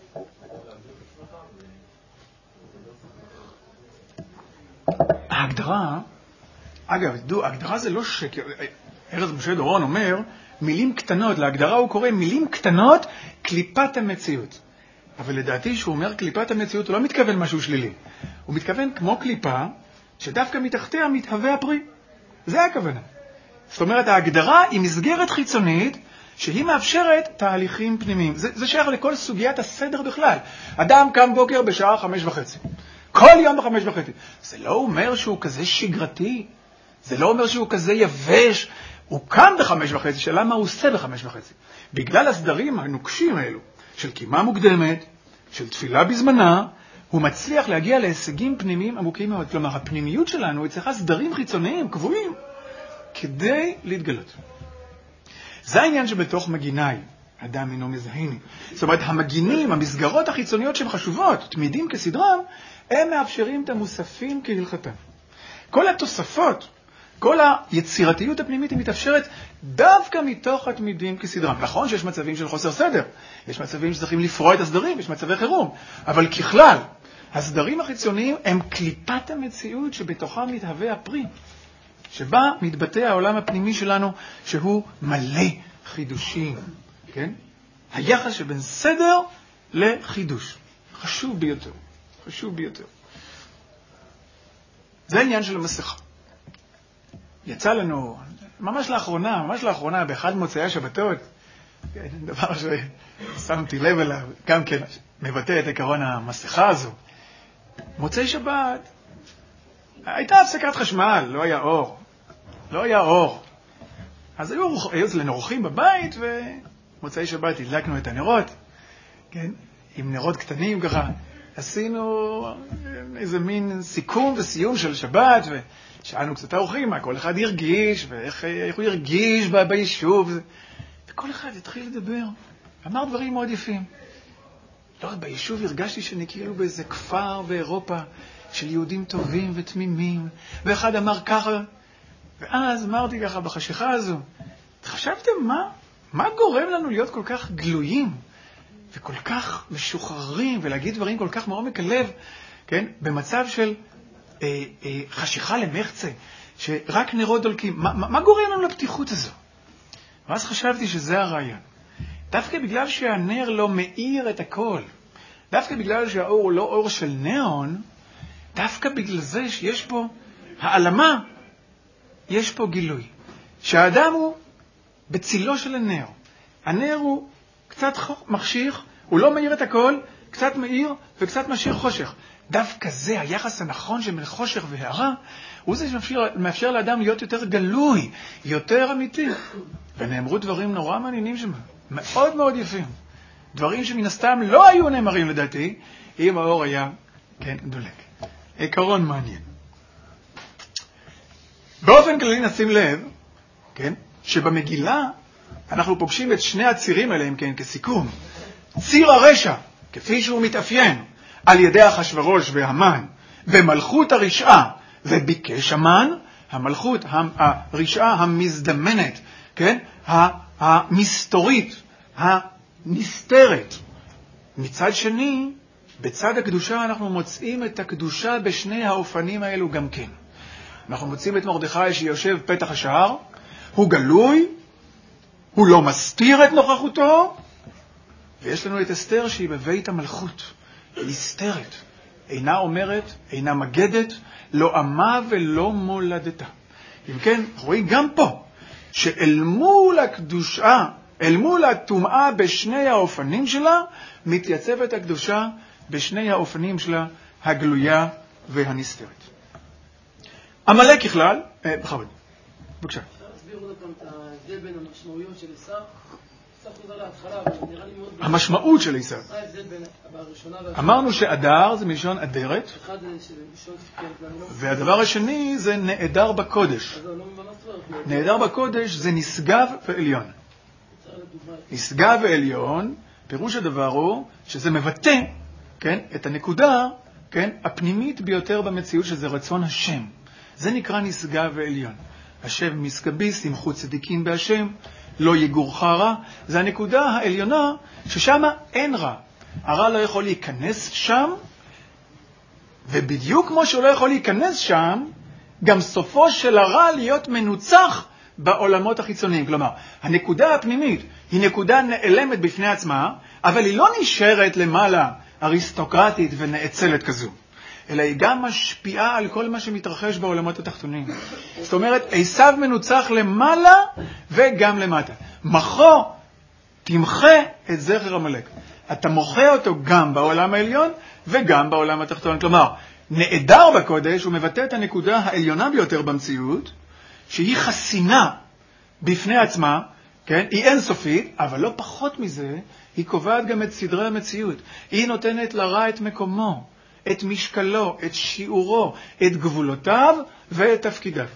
ההגדרה, אגב, דו, ההגדרה זה לא שקר. ארז משה דורון אומר, מילים קטנות, להגדרה הוא קורא מילים קטנות, קליפת המציאות. אבל לדעתי שהוא אומר קליפת המציאות, הוא לא מתכוון משהו שלילי. הוא מתכוון כמו קליפה, שדווקא מתחתיה מתהווה הפרי. זה הכוונה. זאת אומרת, ההגדרה היא מסגרת חיצונית, שהיא מאפשרת תהליכים פנימיים. זה, זה שייך לכל סוגיית הסדר בכלל. אדם קם בוקר בשעה חמש וחצי. כל יום בחמש וחצי. זה לא אומר שהוא כזה שגרתי. זה לא אומר שהוא כזה יבש. הוא קם בחמש וחצי, שאלה מה הוא עושה בחמש וחצי. בגלל הסדרים הנוקשים האלו, של קימה מוקדמת, של תפילה בזמנה, הוא מצליח להגיע להישגים פנימיים עמוקים מאוד. כלומר, הפנימיות שלנו היא צריכה סדרים חיצוניים, קבועים, כדי להתגלות. זה העניין שבתוך מגיניי, אדם אינו מזהיני. זאת אומרת, המגינים, המסגרות החיצוניות שהן חשובות, תמידים כסדרם, הם מאפשרים את המוספים כהלכתם. כל התוספות, כל היצירתיות הפנימית היא מתאפשרת דווקא מתוך התמידים כסדרם. נכון שיש מצבים של חוסר סדר, יש מצבים שצריכים לפרוע את הסדרים, יש מצבי חירום, אבל ככלל, הסדרים החיצוניים הם קליפת המציאות שבתוכה מתהווה הפרי, שבה מתבטא העולם הפנימי שלנו שהוא מלא חידושים. כן? היחס שבין סדר לחידוש. חשוב ביותר. חשוב ביותר. זה העניין של המסכה. יצא לנו, ממש לאחרונה, ממש לאחרונה, באחד מוצאי השבתות, דבר ששמתי לב אליו, גם כן מבטא את עקרון המסכה הזו. מוצאי שבת, הייתה הפסקת חשמל, לא היה אור. לא היה אור. אז היו, היו אצלנו אורחים בבית, ומוצאי שבת הדלקנו את הנרות, כן? עם נרות קטנים ככה. עשינו איזה מין סיכום וסיום של שבת, ושאלנו קצת האורחים מה כל אחד ירגיש, ואיך איך הוא ירגיש ב, ביישוב. וכל אחד התחיל לדבר. אמר דברים מאוד יפים. לא, ביישוב הרגשתי שאני כאילו באיזה כפר באירופה, של יהודים טובים ותמימים. ואחד אמר ככה, ואז אמרתי ככה בחשיכה הזו, חשבתם מה? מה גורם לנו להיות כל כך גלויים? וכל כך משוחררים, ולהגיד דברים כל כך מעומק הלב, כן? במצב של אה, אה, חשיכה למחצה, שרק נרות דולקים. מה, מה, מה גורם לנו לפתיחות הזו? ואז חשבתי שזה הרעיון. דווקא בגלל שהנר לא מאיר את הכל, דווקא בגלל שהאור הוא לא אור של נאון, דווקא בגלל זה שיש פה העלמה, יש פה גילוי. שהאדם הוא בצילו של הנר. הנר הוא קצת מחשיך, הוא לא מאיר את הכל, קצת מאיר וקצת משאיר חושך. דווקא זה, היחס הנכון שבין חושך והארה, הוא זה שמאפשר, מאפשר לאדם להיות יותר גלוי, יותר אמיתי. ונאמרו דברים נורא מעניינים שם, מאוד מאוד יפים. דברים שמן הסתם לא היו נאמרים לדעתי, אם האור היה, כן, דולק. עיקרון מעניין. באופן כללי נשים לב, כן, שבמגילה אנחנו פוגשים את שני הצירים האלה, כן, כסיכום. ציר הרשע, כפי שהוא מתאפיין, על ידי אחשוורוש והמן, במלכות הרשעה, וביקש המן, המלכות, הרשעה המזדמנת, כן, המסתורית, הנסתרת. מצד שני, בצד הקדושה אנחנו מוצאים את הקדושה בשני האופנים האלו גם כן. אנחנו מוצאים את מרדכי שיושב פתח השער, הוא גלוי, הוא לא מסתיר את נוכחותו, ויש לנו את אסתר שהיא בבית המלכות, היא נסתרת, אינה אומרת, אינה מגדת, לא עמה ולא מולדתה. אם כן, רואים גם פה, שאל מול הקדושה, אל מול הטומאה בשני האופנים שלה, מתייצבת הקדושה בשני האופנים שלה, הגלויה והנסתרת. עמלק ככלל, אה, בכבוד, בבקשה. תסביר עוד פעם את ההבדל בין המשמעויות של עשיו. עשיו חוזר להתחלה, אבל נראה לי מאוד... המשמעות של עשיו. מה ההבדל בין הראשונה והשנייה? אמרנו שאדר זה מלשון אדרת, אחד של מלשון... והדבר השני זה נעדר בקודש. נעדר בקודש זה נשגב ועליון. נשגב ועליון, פירוש הדבר הוא שזה מבטא, כן, את הנקודה, כן, הפנימית ביותר במציאות, שזה רצון השם. זה נקרא נשגב ועליון. השם מסגבי, שמחו צדיקים בהשם, לא יגורך רע. זה הנקודה העליונה ששם אין רע. הרע לא יכול להיכנס שם, ובדיוק כמו שהוא לא יכול להיכנס שם, גם סופו של הרע להיות מנוצח בעולמות החיצוניים. כלומר, הנקודה הפנימית היא נקודה נעלמת בפני עצמה, אבל היא לא נשארת למעלה אריסטוקרטית ונאצלת כזו, אלא היא גם משפיעה על כל מה שמתרחש בעולמות התחתונים. זאת אומרת, עשיו מנוצח למעלה וגם למטה. מחו תמחה את זכר עמלק. אתה מוחה אותו גם בעולם העליון וגם בעולם התחתון. כלומר, נעדר בקודש הוא מבטא את הנקודה העליונה ביותר במציאות, שהיא חסינה בפני עצמה, כן? היא אינסופית, אבל לא פחות מזה, היא קובעת גם את סדרי המציאות. היא נותנת לרע את מקומו, את משקלו, את שיעורו, את גבולותיו ואת תפקידיו.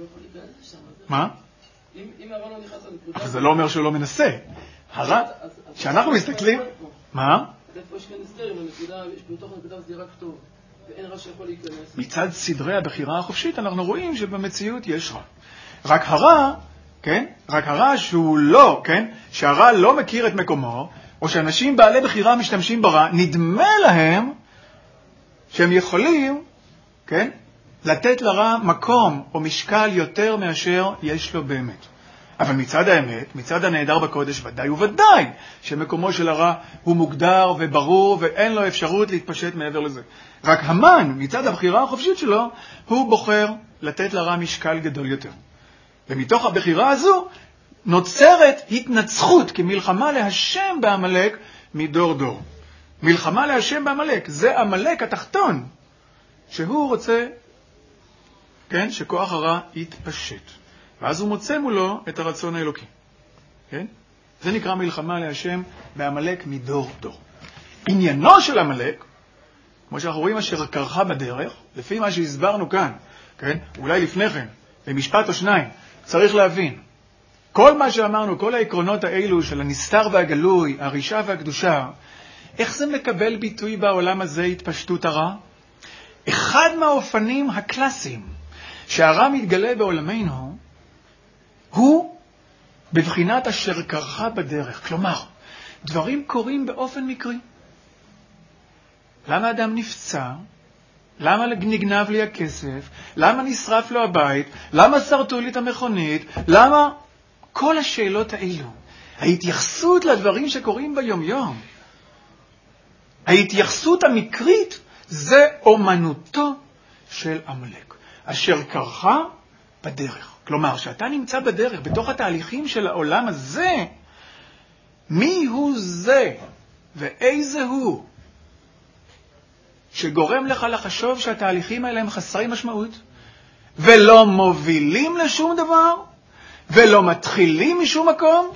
מה? אם הרע לא נכנס לנקודה... זה לא אומר שהוא לא מנסה. הרע, כשאנחנו מסתכלים... מה? איפה יש כאן הסתר, אם הנקודה, יש בתוך הנקודה זה רק טוב, ואין רע שיכול להיכנס. מצד סדרי הבחירה החופשית אנחנו רואים שבמציאות יש רע. רק הרע, כן? רק הרע שהוא לא, כן? שהרע לא מכיר את מקומו, או שאנשים בעלי בחירה משתמשים ברע, נדמה להם שהם יכולים, כן? לתת לרע מקום או משקל יותר מאשר יש לו באמת. אבל מצד האמת, מצד הנהדר בקודש, ודאי וודאי שמקומו של הרע הוא מוגדר וברור ואין לו אפשרות להתפשט מעבר לזה. רק המן, מצד הבחירה החופשית שלו, הוא בוחר לתת לרע משקל גדול יותר. ומתוך הבחירה הזו נוצרת התנצחות כמלחמה להשם בעמלק מדור דור. מלחמה להשם בעמלק, זה עמלק התחתון, שהוא רוצה, כן, שכוח הרע יתפשט. ואז הוא מוצא מולו את הרצון האלוקי. כן? זה נקרא מלחמה להשם בעמלק מדור דור. עניינו של עמלק, כמו שאנחנו רואים אשר קרחה בדרך, לפי מה שהסברנו כאן, כן? אולי לפני כן, במשפט או שניים, צריך להבין. כל מה שאמרנו, כל העקרונות האלו של הנסתר והגלוי, הרישה והקדושה, איך זה מקבל ביטוי בעולם הזה התפשטות הרע? אחד מהאופנים הקלאסיים שהרע מתגלה בעולמנו, הוא בבחינת אשר קרחה בדרך. כלומר, דברים קורים באופן מקרי. למה אדם נפצע? למה נגנב לי הכסף? למה נשרף לו הבית? למה שרטו לי את המכונית? למה? כל השאלות האלו. ההתייחסות לדברים שקורים ביום-יום, ההתייחסות המקרית, זה אומנותו של עמלק. אשר קרחה בדרך. כלומר, שאתה נמצא בדרך, בתוך התהליכים של העולם הזה, מי הוא זה ואיזה הוא שגורם לך לחשוב שהתהליכים האלה הם חסרי משמעות, ולא מובילים לשום דבר, ולא מתחילים משום מקום,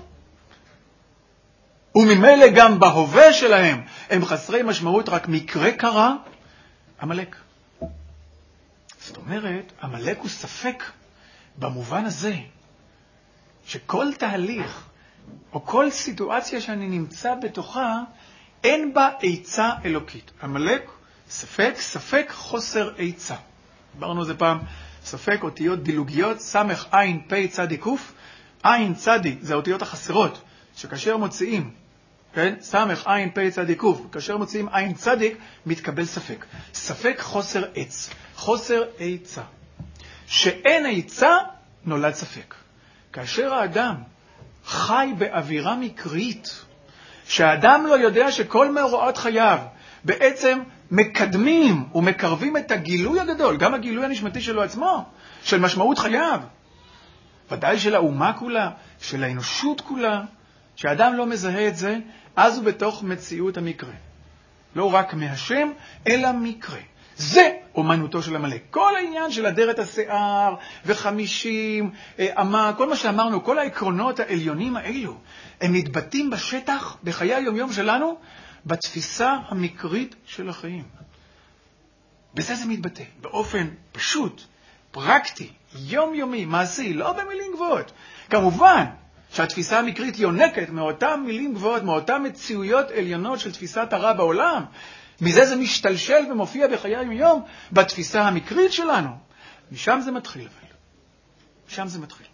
וממילא גם בהווה שלהם הם חסרי משמעות, רק מקרה קרה, עמלק. זאת אומרת, עמלק הוא ספק במובן הזה, שכל תהליך, או כל סיטואציה שאני נמצא בתוכה, אין בה עצה אלוקית. עמלק, ספק, ספק חוסר עצה. דיברנו זה פעם, ספק אותיות דילוגיות, סמך עין פי צדי קוף, עין צדי זה האותיות החסרות, שכאשר מוציאים, כן? סמך עין פי צדי קוף, כאשר מוציאים עין צדיק, מתקבל ספק. ספק חוסר עץ, חוסר עצה. שאין עצה, נולד ספק. כאשר האדם חי באווירה מקרית, שהאדם לא יודע שכל מאורעות חייו בעצם מקדמים ומקרבים את הגילוי הגדול, גם הגילוי הנשמתי שלו עצמו, של משמעות חייו, ודאי של האומה כולה, של האנושות כולה, שהאדם לא מזהה את זה, אז הוא בתוך מציאות המקרה. לא רק מהשם, אלא מקרה. זה אומנותו של עמלק. כל העניין של אדרת השיער וחמישים, אמה, כל מה שאמרנו, כל העקרונות העליונים האלו, הם מתבטאים בשטח, בחיי היום-יום שלנו, בתפיסה המקרית של החיים. בזה זה מתבטא, באופן פשוט, פרקטי, יומיומי, מעשי, לא במילים גבוהות. כמובן שהתפיסה המקרית יונקת מאותן מילים גבוהות, מאותן מציאויות עליונות של תפיסת הרע בעולם. מזה זה משתלשל ומופיע בחיי היום-יום בתפיסה המקרית שלנו. משם זה מתחיל, אבל. משם זה מתחיל.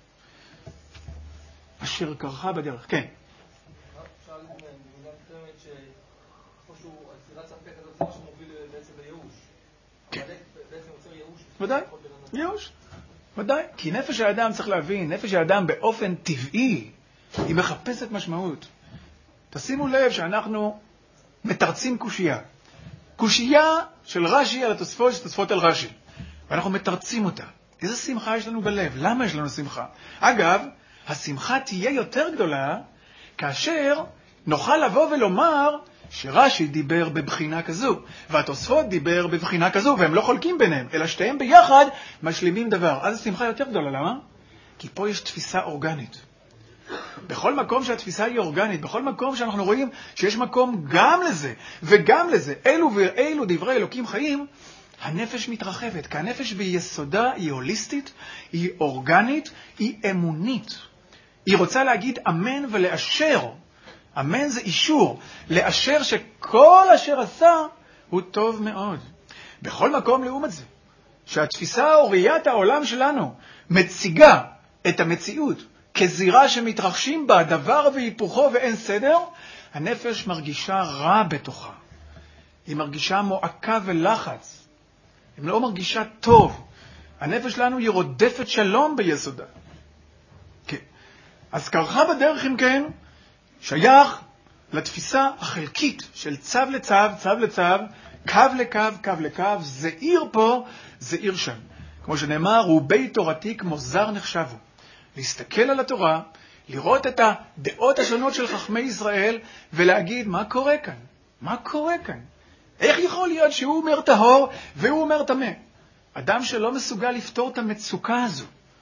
אשר קרחה בדרך. כן. אפשר לדמיין, במידה מסוימת שאיפשהו הצירת ספק הזאת זה מה שמוביל בעצם לייאוש. כן. בעצם יוצר ייאוש. ודאי, ייאוש. ודאי. כי נפש האדם, צריך להבין, נפש האדם באופן טבעי, היא מחפשת משמעות. תשימו לב שאנחנו מתרצים קושייה. קושייה של רש"י על התוספות, תוספות על רש"י. ואנחנו מתרצים אותה. איזה שמחה יש לנו בלב? למה יש לנו שמחה? אגב, השמחה תהיה יותר גדולה כאשר נוכל לבוא ולומר שרש"י דיבר בבחינה כזו, והתוספות דיבר בבחינה כזו, והם לא חולקים ביניהם, אלא שתיהם ביחד משלימים דבר. אז השמחה יותר גדולה, למה? כי פה יש תפיסה אורגנית. בכל מקום שהתפיסה היא אורגנית, בכל מקום שאנחנו רואים שיש מקום גם לזה וגם לזה, אלו ואלו דברי אלוקים חיים, הנפש מתרחבת, כי הנפש ביסודה היא הוליסטית, היא אורגנית, היא אמונית. היא רוצה להגיד אמן ולאשר. אמן זה אישור, לאשר שכל אשר עשה הוא טוב מאוד. בכל מקום לעומת זה, שהתפיסה אוריית העולם שלנו מציגה את המציאות כזירה שמתרחשים בה דבר והיפוכו ואין סדר, הנפש מרגישה רע בתוכה. היא מרגישה מועקה ולחץ. היא לא מרגישה טוב. הנפש שלנו היא רודפת שלום ביסודה. כן. אז קרחה בדרך אם כן, שייך לתפיסה החלקית של צו לצו, צו לצו, קו לקו, קו לקו, זעיר פה, זעיר שם. כמו שנאמר, רובי תורתי כמו זר נחשבו. להסתכל על התורה, לראות את הדעות השונות של חכמי ישראל, ולהגיד מה קורה כאן? מה קורה כאן? איך יכול להיות שהוא אומר טהור והוא אומר טמא? אדם שלא מסוגל לפתור את המצוקה הזו,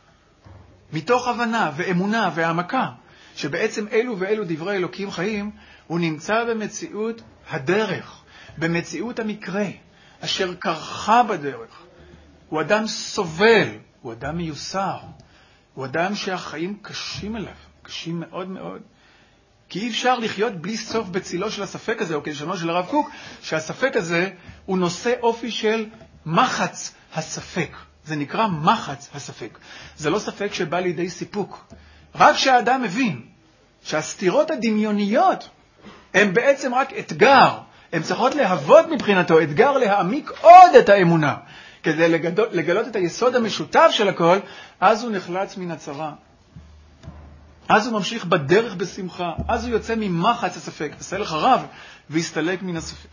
מתוך הבנה ואמונה והעמקה, שבעצם אלו ואלו דברי אלוקים חיים, הוא נמצא במציאות הדרך, במציאות המקרה, אשר קרחה בדרך. הוא אדם סובל, הוא אדם מיוסר, הוא אדם שהחיים קשים אליו, קשים מאוד מאוד. כי אי אפשר לחיות בלי סוף בצילו של הספק הזה, או כלשונו של הרב קוק, שהספק הזה הוא נושא אופי של מחץ הספק. זה נקרא מחץ הספק. זה לא ספק שבא לידי סיפוק. רק שהאדם מבין שהסתירות הדמיוניות הן בעצם רק אתגר. הן צריכות להוות מבחינתו אתגר להעמיק עוד את האמונה. כדי לגלות, לגלות את היסוד המשותף של הכל, אז הוא נחלץ מן הצרה. אז הוא ממשיך בדרך בשמחה. אז הוא יוצא ממחץ הספק. עשה לך רב והסתלק מן הספק.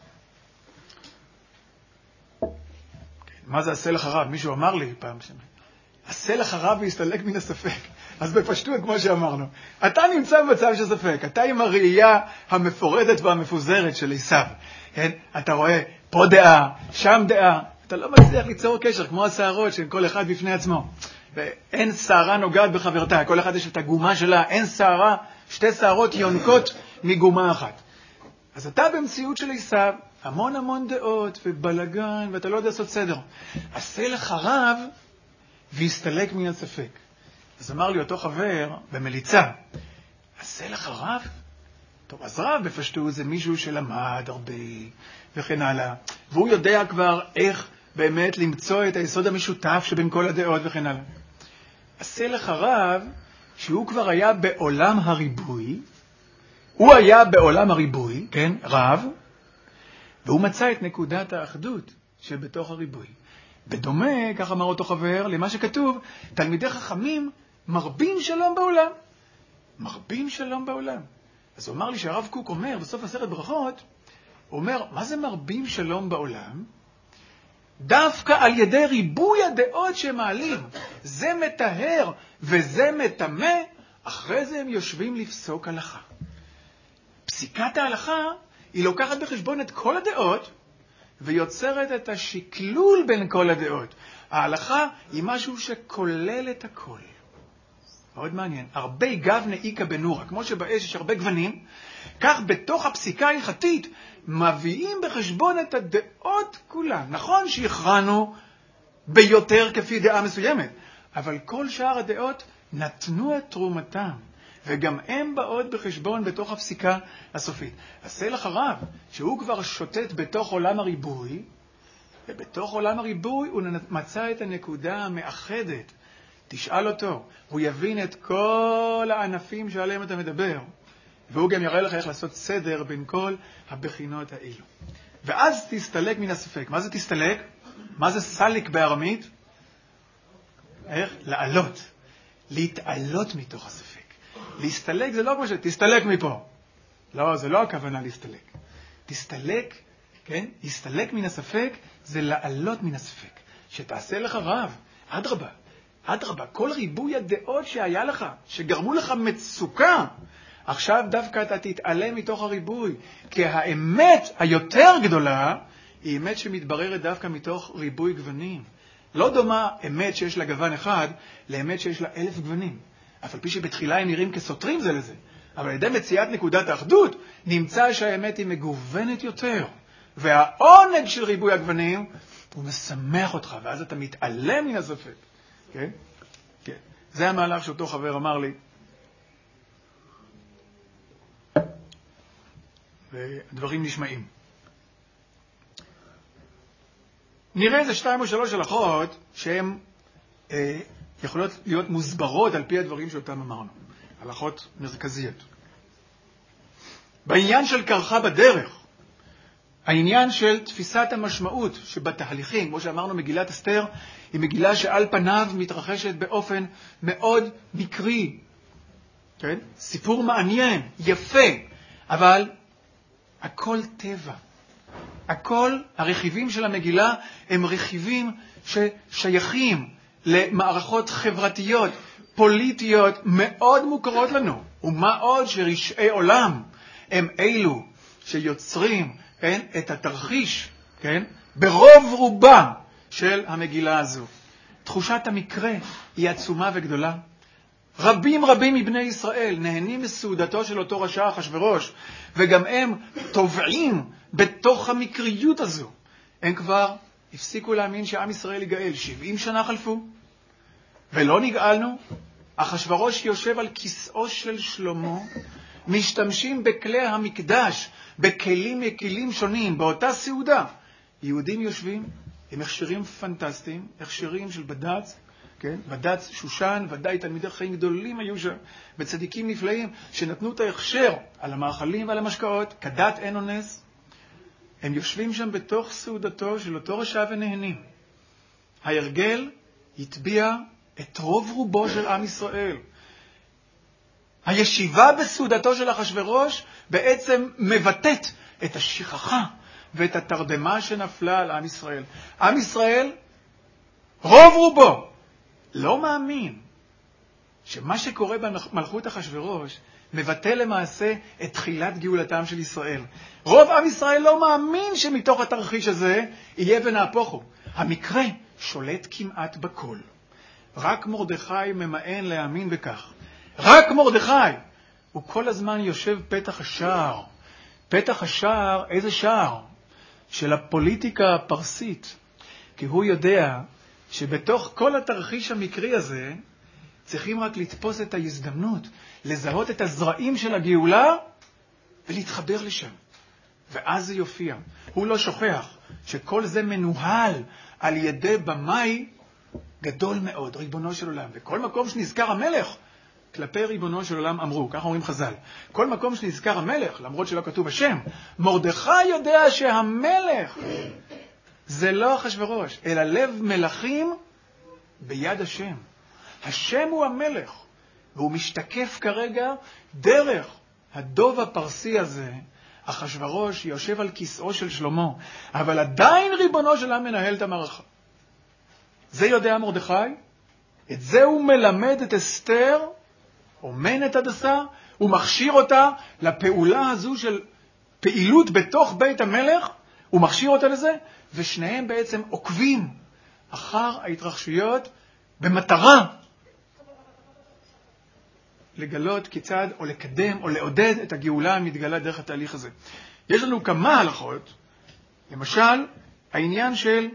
מה זה עשה לך רב? מישהו אמר לי פעם שמה. עשה לך רב והסתלק מן הספק. אז בפשטות, כמו שאמרנו, אתה נמצא במצב של ספק. אתה עם הראייה המפורטת והמפוזרת של עשיו. כן? אתה רואה פה דעה, שם דעה. אתה לא מצליח ליצור קשר, כמו השערות של כל אחד בפני עצמו. ואין שערה נוגעת בחברתה, כל אחד יש את הגומה שלה, אין שערה, שתי שערות יונקות מגומה אחת. אז אתה במציאות של עשיו, המון המון דעות ובלגן, ואתה לא יודע לעשות סדר. עשה לך רב והסתלק מן הספק. אז אמר לי אותו חבר במליצה, עשה לך רב? טוב, אז רב בפשטות זה מישהו שלמד הרבה וכן הלאה, והוא יודע כבר איך באמת למצוא את היסוד המשותף שבין כל הדעות וכן הלאה. עשה לך רב שהוא כבר היה בעולם הריבוי, הוא היה בעולם הריבוי, כן, רב, והוא מצא את נקודת האחדות שבתוך הריבוי. בדומה, כך אמר אותו חבר, למה שכתוב, תלמידי חכמים מרבים שלום בעולם. מרבים שלום בעולם. אז הוא אמר לי שהרב קוק אומר, בסוף עשרת ברכות, הוא אומר, מה זה מרבים שלום בעולם? דווקא על ידי ריבוי הדעות שמעלים. זה מטהר וזה מטמא, אחרי זה הם יושבים לפסוק הלכה. פסיקת ההלכה היא לוקחת בחשבון את כל הדעות, ויוצרת את השקלול בין כל הדעות. ההלכה היא משהו שכולל את הכל. מאוד מעניין. הרבה גבנה איקה בנורה. כמו שבאש יש הרבה גוונים, כך בתוך הפסיקה ההלכתית מביאים בחשבון את הדעות כולן. נכון שהכרענו ביותר כפי דעה מסוימת, אבל כל שאר הדעות נתנו את תרומתם, וגם הם באות בחשבון בתוך הפסיקה הסופית. עשה לך רב, שהוא כבר שוטט בתוך עולם הריבוי, ובתוך עולם הריבוי הוא מצא את הנקודה המאחדת. תשאל אותו, הוא יבין את כל הענפים שעליהם אתה מדבר, והוא גם יראה לך איך לעשות סדר בין כל הבחינות האלו. ואז תסתלק מן הספק. מה זה תסתלק? מה זה סליק בארמית? איך? לעלות. להתעלות מתוך הספק. להסתלק זה לא כמו ש... תסתלק מפה. לא, זה לא הכוונה להסתלק. תסתלק, כן? להסתלק מן הספק זה לעלות מן הספק. שתעשה לך רב. אדרבה. אדרבה. כל ריבוי הדעות שהיה לך, שגרמו לך מצוקה, עכשיו דווקא אתה תתעלם מתוך הריבוי, כי האמת היותר גדולה היא אמת שמתבררת דווקא מתוך ריבוי גוונים. לא דומה אמת שיש לה גוון אחד לאמת שיש לה אלף גוונים. אף על פי שבתחילה הם נראים כסותרים זה לזה. אבל על ידי מציאת נקודת האחדות נמצא שהאמת היא מגוונת יותר. והעונג של ריבוי הגוונים הוא משמח אותך, ואז אתה מתעלם מן הספק. כן? כן. זה המהלך שאותו חבר אמר לי. והדברים נשמעים. נראה איזה שתיים או שלוש הלכות שהן אה, יכולות להיות מוסברות על פי הדברים שאותם אמרנו. הלכות מרכזיות. בעניין של קרחה בדרך, העניין של תפיסת המשמעות שבתהליכים, כמו שאמרנו, מגילת אסתר היא מגילה שעל פניו מתרחשת באופן מאוד מקרי. כן? סיפור מעניין, יפה, אבל הכל טבע. הכל, הרכיבים של המגילה הם רכיבים ששייכים למערכות חברתיות, פוליטיות מאוד מוכרות לנו. ומה עוד שרשעי עולם הם אלו שיוצרים, כן, את התרחיש, כן, ברוב רובה של המגילה הזו. תחושת המקרה היא עצומה וגדולה. רבים רבים מבני ישראל נהנים מסעודתו של אותו רשע אחשוורוש, וגם הם טובעים בתוך המקריות הזו. הם כבר הפסיקו להאמין שעם ישראל יגאל. שבעים שנה חלפו, ולא נגאלנו. אחשוורוש יושב על כיסאו של שלמה, משתמשים בכלי המקדש, בכלים מקילים שונים, באותה סעודה. יהודים יושבים עם הכשרים פנטסטיים, הכשרים של בד"ץ, כן? בד"ץ שושן, ודאי תלמידי חיים גדולים היו שם, וצדיקים נפלאים, שנתנו את ההכשר על המאכלים ועל המשקאות, כדת אין אונס. הם יושבים שם בתוך סעודתו של אותו רשע ונהנים. ההרגל יטביע את רוב רובו של עם ישראל. הישיבה בסעודתו של אחשוורוש בעצם מבטאת את השכחה ואת התרדמה שנפלה על עם ישראל. עם ישראל, רוב רובו, לא מאמין שמה שקורה במלכות אחשוורוש מבטא למעשה את תחילת גאולתם של ישראל. רוב עם ישראל לא מאמין שמתוך התרחיש הזה יהיה ונהפוכו. המקרה שולט כמעט בכל. רק מרדכי ממאן להאמין בכך. רק מרדכי. הוא כל הזמן יושב פתח השער. פתח השער, איזה שער? של הפוליטיקה הפרסית. כי הוא יודע שבתוך כל התרחיש המקרי הזה צריכים רק לתפוס את ההזדמנות, לזהות את הזרעים של הגאולה ולהתחבר לשם. ואז זה יופיע. הוא לא שוכח שכל זה מנוהל על ידי במאי גדול מאוד, ריבונו של עולם. וכל מקום שנזכר המלך, כלפי ריבונו של עולם אמרו, כך אומרים חז"ל, כל מקום שנזכר המלך, למרות שלא כתוב השם, מרדכי יודע שהמלך זה לא אחשוורוש, אלא לב מלכים ביד השם. השם הוא המלך, והוא משתקף כרגע דרך הדוב הפרסי הזה. אחשוורוש יושב על כיסאו של שלמה, אבל עדיין ריבונו של עולם מנהל את המערכה. זה יודע מרדכי, את זה הוא מלמד את אסתר, אומן את הדסה, הוא מכשיר אותה לפעולה הזו של פעילות בתוך בית המלך, הוא מכשיר אותה לזה, ושניהם בעצם עוקבים אחר ההתרחשויות במטרה לגלות כיצד או לקדם או לעודד את הגאולה המתגלה דרך התהליך הזה. יש לנו כמה הלכות, למשל העניין של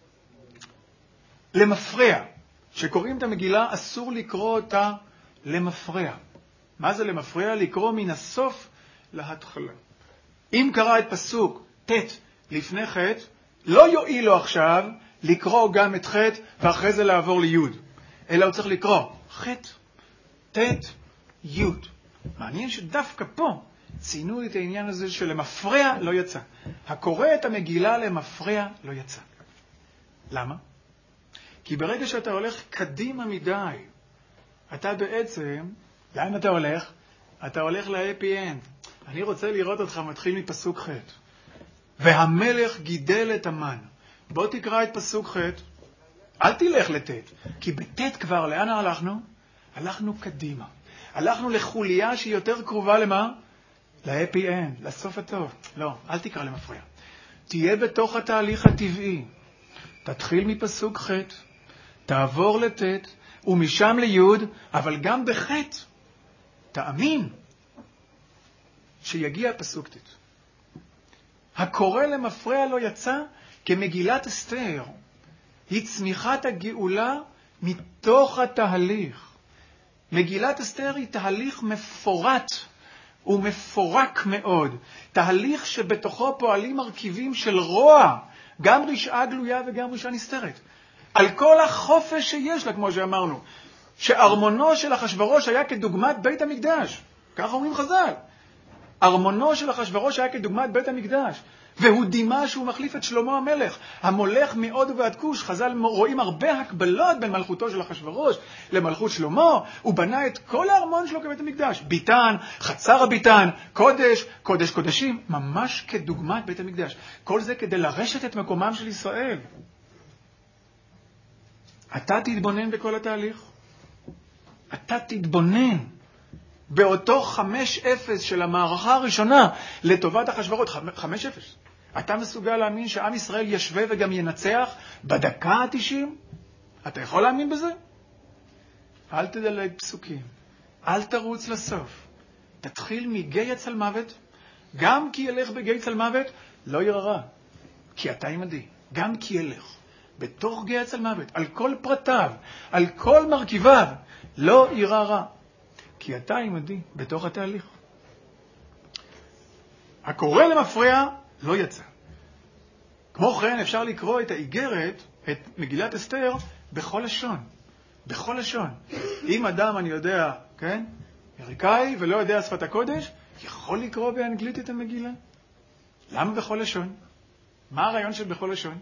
למפרע, שקוראים את המגילה אסור לקרוא אותה למפרע. מה זה למפרע? לקרוא מן הסוף להתחלה. אם קרא את פסוק ט' לפני ח', לא יועיל לו עכשיו לקרוא גם את ח' ואחרי זה לעבור ליוד, אלא הוא צריך לקרוא ח', ט', יוד. מעניין שדווקא פה ציינו את העניין הזה שלמפרע לא יצא. הקורא את המגילה למפרע לא יצא. למה? כי ברגע שאתה הולך קדימה מדי, אתה בעצם, לאן אתה הולך? אתה הולך ל-happy end. אני רוצה לראות אותך מתחיל מפסוק ח'. והמלך גידל את המן. בוא תקרא את פסוק ח'. אל תלך לט', כי בט' כבר לאן הלכנו? הלכנו קדימה. הלכנו לחוליה שהיא יותר קרובה למה? להפי אנד, לסוף הטוב. לא, אל תקרא למפריע. תהיה בתוך התהליך הטבעי. תתחיל מפסוק ח', תעבור לט', ומשם ליוד, אבל גם בח' תאמין שיגיע פסוק ט'. הקורא למפרע לא יצא כמגילת אסתר. היא צמיחת הגאולה מתוך התהליך. מגילת אסתר היא תהליך מפורט ומפורק מאוד. תהליך שבתוכו פועלים מרכיבים של רוע, גם רשעה גלויה וגם רשעה נסתרת. על כל החופש שיש לה, כמו שאמרנו, שארמונו של אחשוורוש היה כדוגמת בית המקדש. כך אומרים חז"ל. ארמונו של אחשוורוש היה כדוגמת בית המקדש, והוא דימה שהוא מחליף את שלמה המלך, המולך מאוד ועד כוש. חז"ל רואים הרבה הקבלות בין מלכותו של אחשוורוש למלכות שלמה. הוא בנה את כל הארמון שלו כבית המקדש, ביתן, חצר הביתן, קודש, קודש קודשים, ממש כדוגמת בית המקדש. כל זה כדי לרשת את מקומם של ישראל. אתה תתבונן בכל התהליך, אתה תתבונן באותו חמש אפס של המערכה הראשונה לטובת אחשוורוש. חמש אפס. אתה מסוגל להאמין שעם ישראל ישווה וגם ינצח בדקה ה-תשעים? אתה יכול להאמין בזה? אל תדלג פסוקים, אל תרוץ לסוף. תתחיל מגיא צלמוות. גם כי ילך בגיא צלמוות לא ירא, כי אתה עמדי. גם כי ילך בתוך גיא צלמוות, על כל פרטיו, על כל מרכיביו, לא ירא רע, כי אתה עמדי בתוך התהליך. הקורא למפרע לא יצא. כמו כן אפשר לקרוא את האיגרת, את מגילת אסתר, בכל לשון. בכל לשון. אם אדם, אני יודע, כן, אמריקאי ולא יודע שפת הקודש, יכול לקרוא באנגלית את המגילה. למה בכל לשון? מה הרעיון של בכל לשון?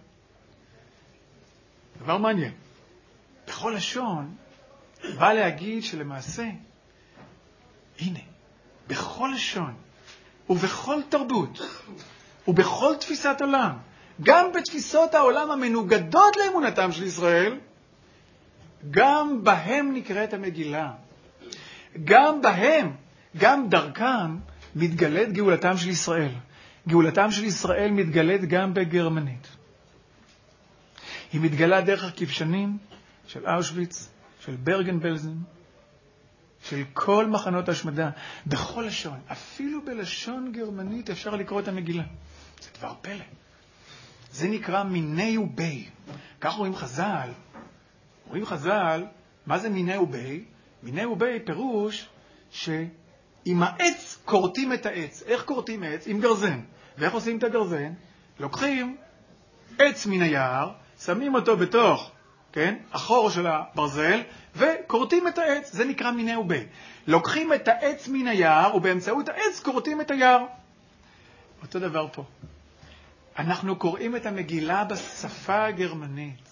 דבר מעניין. בכל לשון בא להגיד שלמעשה, הנה, בכל לשון ובכל תרבות ובכל תפיסת עולם, גם בתפיסות העולם המנוגדות לאמונתם של ישראל, גם בהם נקראת המגילה. גם בהם, גם דרכם, מתגלית גאולתם של ישראל. גאולתם של ישראל מתגלית גם בגרמנית. היא מתגלה דרך הכבשנים של אושוויץ, של ברגן-בלזן, של כל מחנות השמדה, בכל לשון. אפילו בלשון גרמנית אפשר לקרוא את המגילה. זה דבר פלא. זה נקרא מיני ובי. כך רואים חז"ל. רואים חז"ל, מה זה מיני ובי? מיני ובי פירוש שעם העץ קורטים את העץ. איך קורטים עץ? עם גרזן. ואיך עושים את הגרזן? לוקחים עץ מן היער, שמים אותו בתוך, כן, החור של הברזל, וקורטים את העץ. זה נקרא מיני ובי. לוקחים את העץ מן היער, ובאמצעות העץ קורטים את היער. אותו דבר פה. אנחנו קוראים את המגילה בשפה הגרמנית.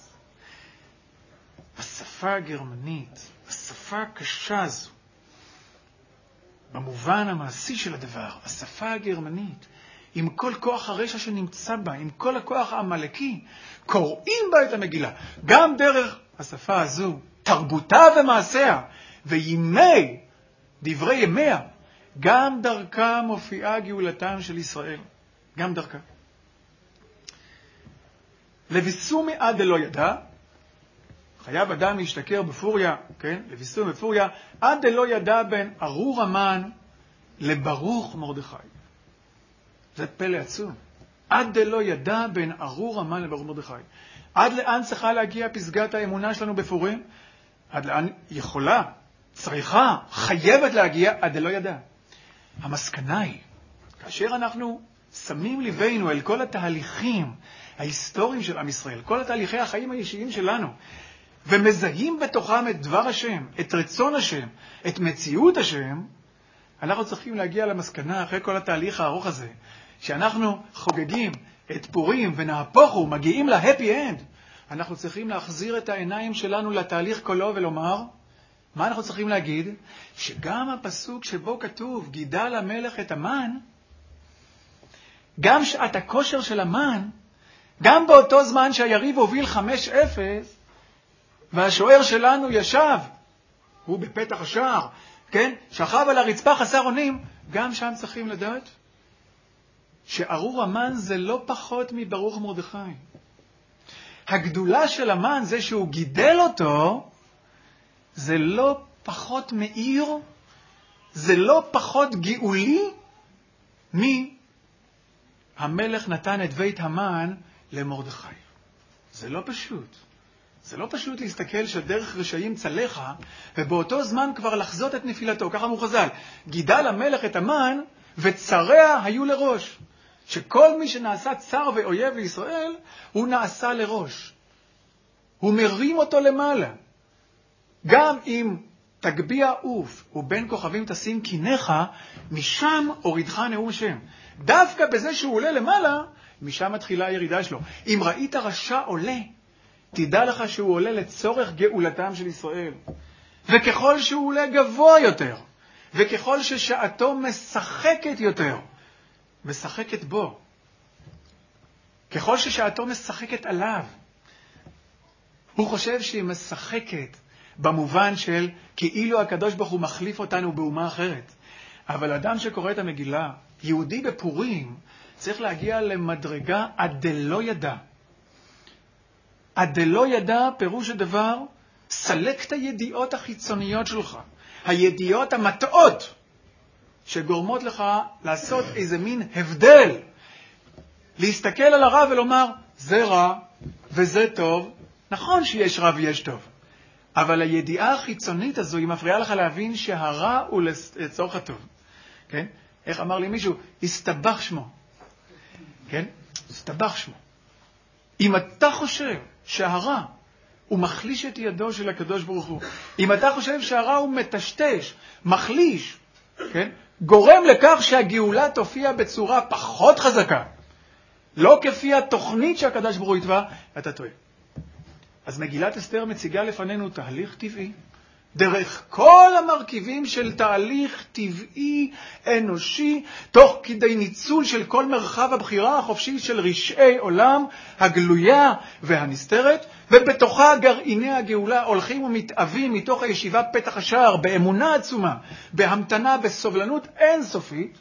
השפה הגרמנית, השפה הקשה הזו, במובן המעשי של הדבר, השפה הגרמנית, עם כל כוח הרשע שנמצא בה, עם כל הכוח העמלקי, קוראים בה את המגילה. גם דרך השפה הזו, תרבותה ומעשיה, וימי, דברי ימיה, גם דרכה מופיעה גאולתם של ישראל. גם דרכה. לביסומי עד דלא ידע, חייב אדם להשתכר בפוריה, כן? לביסומי בפוריה, עד דלא ידע בין ארור המן לברוך מרדכי. זה פלא עצום. עד דלא ידע בין ארור המן לברוך מרדכי. עד לאן צריכה להגיע פסגת האמונה שלנו בפורים? עד לאן יכולה, צריכה, חייבת להגיע, עד דלא ידע. המסקנה היא, כאשר אנחנו שמים ליבנו אל כל התהליכים ההיסטוריים של עם ישראל, כל התהליכי החיים האישיים שלנו, ומזהים בתוכם את דבר השם, את רצון השם, את מציאות השם, אנחנו צריכים להגיע למסקנה אחרי כל התהליך הארוך הזה, שאנחנו חוגגים את פורים ונהפוכו, מגיעים להפי אנד, אנחנו צריכים להחזיר את העיניים שלנו לתהליך כולו ולומר, מה אנחנו צריכים להגיד? שגם הפסוק שבו כתוב, גידל המלך את המן, גם שעת הכושר של המן, גם באותו זמן שהיריב הוביל חמש אפס, והשוער שלנו ישב, הוא בפתח השער, כן? שכב על הרצפה חסר אונים, גם שם צריכים לדעת שארור המן זה לא פחות מברוך מרדכי. הגדולה של המן, זה שהוא גידל אותו, זה לא פחות מאיר, זה לא פחות גאולי, מי המלך נתן את בית המן למרדכי. זה לא פשוט. זה לא פשוט להסתכל שדרך רשעים צלחה, ובאותו זמן כבר לחזות את נפילתו. ככה אמרו חז"ל, גידל המלך את המן, וצריה היו לראש. שכל מי שנעשה צר ואויב לישראל, הוא נעשה לראש. הוא מרים אותו למעלה. גם אם תגביע עוף ובין כוכבים תשים קיניך, משם הורידך נאום השם. דווקא בזה שהוא עולה למעלה, משם מתחילה הירידה שלו. אם ראית רשע עולה, תדע לך שהוא עולה לצורך גאולתם של ישראל. וככל שהוא עולה גבוה יותר, וככל ששעתו משחקת יותר, משחקת בו, ככל ששעתו משחקת עליו, הוא חושב שהיא משחקת במובן של כאילו הקדוש ברוך הוא מחליף אותנו באומה אחרת. אבל אדם שקורא את המגילה, יהודי בפורים, צריך להגיע למדרגה עד דלא ידע. עד דלא ידע פירוש הדבר, סלק את הידיעות החיצוניות שלך, הידיעות המטעות, שגורמות לך לעשות איזה מין הבדל, להסתכל על הרע ולומר, זה רע וזה טוב. נכון שיש רע ויש טוב, אבל הידיעה החיצונית הזו היא מפריעה לך להבין שהרע הוא לצורך הטוב. כן? איך אמר לי מישהו? הסתבך שמו. כן? הסתבך שמו. אם אתה חושב שהרע הוא מחליש את ידו של הקדוש ברוך הוא, אם אתה חושב שהרע הוא מטשטש, מחליש, כן? גורם לכך שהגאולה תופיע בצורה פחות חזקה, לא כפי התוכנית שהקדוש ברוך הוא התווה, אתה טועה. אז מגילת אסתר מציגה לפנינו תהליך טבעי, דרך כל המרכיבים של תהליך טבעי אנושי, תוך כדי ניצול של כל מרחב הבחירה החופשית של רשעי עולם, הגלויה והנסתרת, ובתוכה גרעיני הגאולה הולכים ומתאבים מתוך הישיבה פתח השער, באמונה עצומה, בהמתנה, בסובלנות אינסופית,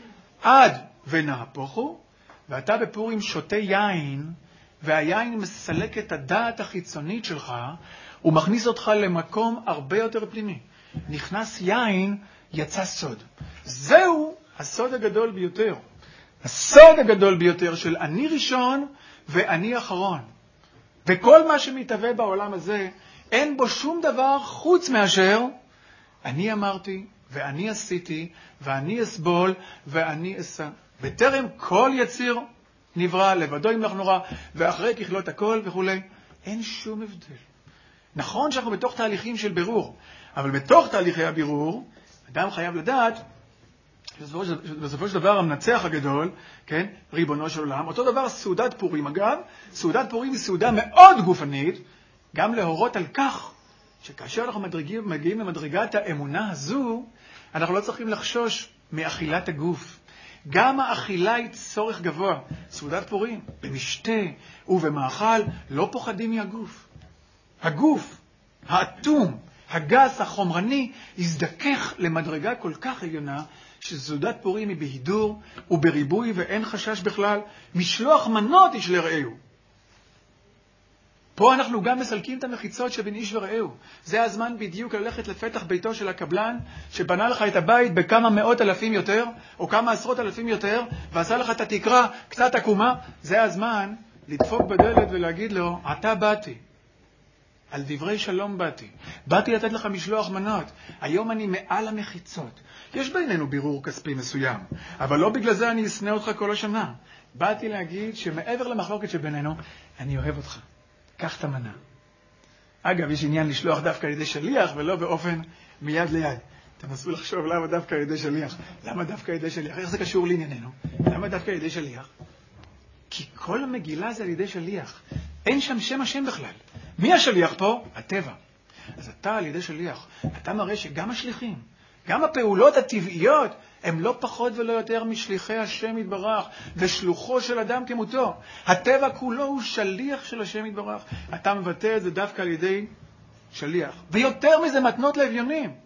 עד ונהפוכו, ואתה בפורים שותה יין, והיין מסלק את הדעת החיצונית שלך, הוא מכניס אותך למקום הרבה יותר פנימי. נכנס יין, יצא סוד. זהו הסוד הגדול ביותר. הסוד הגדול ביותר של אני ראשון ואני אחרון. וכל מה שמתהווה בעולם הזה, אין בו שום דבר חוץ מאשר אני אמרתי ואני עשיתי ואני אסבול ואני אסע. בטרם כל יציר נברא, לבדו ימלך נורא, ואחרי ככלות הכל וכו'. אין שום הבדל. נכון שאנחנו בתוך תהליכים של בירור, אבל בתוך תהליכי הבירור, אדם חייב לדעת, בסופו של דבר המנצח הגדול, כן, ריבונו של עולם, אותו דבר סעודת פורים. אגב, סעודת פורים היא סעודה מאוד גופנית, גם להורות על כך, שכאשר אנחנו מדרגים, מגיעים למדרגת האמונה הזו, אנחנו לא צריכים לחשוש מאכילת הגוף. גם האכילה היא צורך גבוה. סעודת פורים, במשתה ובמאכל, לא פוחדים מהגוף. הגוף, האטום, הגס, החומרני, יזדכך למדרגה כל כך עליונה, שסעודת פורים היא בהידור ובריבוי ואין חשש בכלל. משלוח מנות יש לרעהו. פה אנחנו גם מסלקים את המחיצות שבין איש ורעהו. זה הזמן בדיוק ללכת לפתח ביתו של הקבלן, שבנה לך את הבית בכמה מאות אלפים יותר, או כמה עשרות אלפים יותר, ועשה לך את התקרה קצת עקומה. זה הזמן לדפוק בדלת ולהגיד לו, אתה באתי. על דברי שלום באתי. באתי לתת לך משלוח מנות. היום אני מעל המחיצות. יש בינינו בירור כספי מסוים, אבל לא בגלל זה אני אסנה אותך כל השנה. באתי להגיד שמעבר למחלוקת שבינינו, אני אוהב אותך. קח את המנה. אגב, יש עניין לשלוח דווקא על ידי שליח, ולא באופן מיד ליד. תנסו לחשוב למה דווקא על ידי שליח. למה דווקא על ידי שליח? איך זה קשור לענייננו? למה דווקא על ידי שליח? כי כל המגילה זה על ידי שליח. אין שם שם השם בכלל. מי השליח פה? הטבע. אז אתה על ידי שליח. אתה מראה שגם השליחים, גם הפעולות הטבעיות, הם לא פחות ולא יותר משליחי השם יתברך, ושלוחו של אדם כמותו. הטבע כולו הוא שליח של השם יתברך. אתה מבטא את זה דווקא על ידי שליח. ויותר מזה מתנות לאביונים.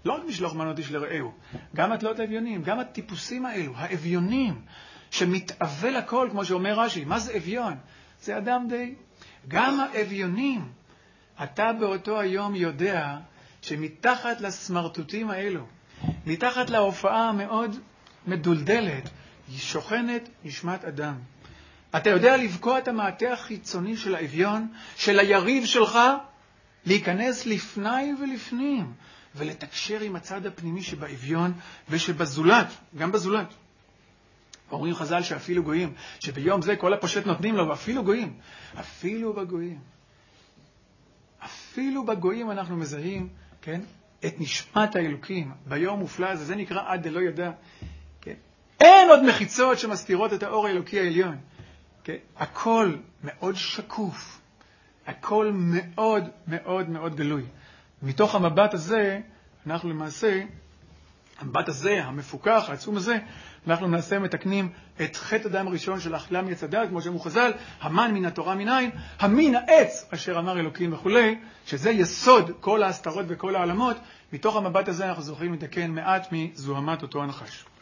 לא רק משלוח מנות איש לרעהו, גם התלות האביונים, גם הטיפוסים האלו, האביונים, שמתאבל הכל, כמו שאומר רש"י. מה זה אביון? זה אדם די. גם האביונים, אתה באותו היום יודע שמתחת לסמרטוטים האלו, מתחת להופעה המאוד מדולדלת, שוכנת נשמת אדם. אתה יודע לבקוע את המעטה החיצוני של האביון, של היריב שלך, להיכנס לפני ולפנים, ולתקשר עם הצד הפנימי שבאביון ושבזולת, גם בזולת. אומרים חז"ל שאפילו גויים, שביום זה כל הפושט נותנים לו, ואפילו גויים, אפילו בגויים. אפילו בגויים אנחנו מזהים, כן, את נשמת האלוקים ביום מופלא הזה, זה נקרא עד דלא ידע. כן? אין עוד מחיצות שמסתירות את האור האלוקי העליון. כן? הכל מאוד שקוף, הכל מאוד מאוד מאוד גלוי. מתוך המבט הזה, אנחנו למעשה, המבט הזה, המפוקח, העצום הזה, אנחנו למעשה מתקנים את חטא אדם הראשון של אכלם עץ הדת, כמו שאמרו חז"ל, המן מן התורה מנין, המין העץ אשר אמר אלוקים וכולי, שזה יסוד כל ההסתרות וכל העלמות. מתוך המבט הזה אנחנו זוכרים לתקן מעט מזוהמת אותו הנחש.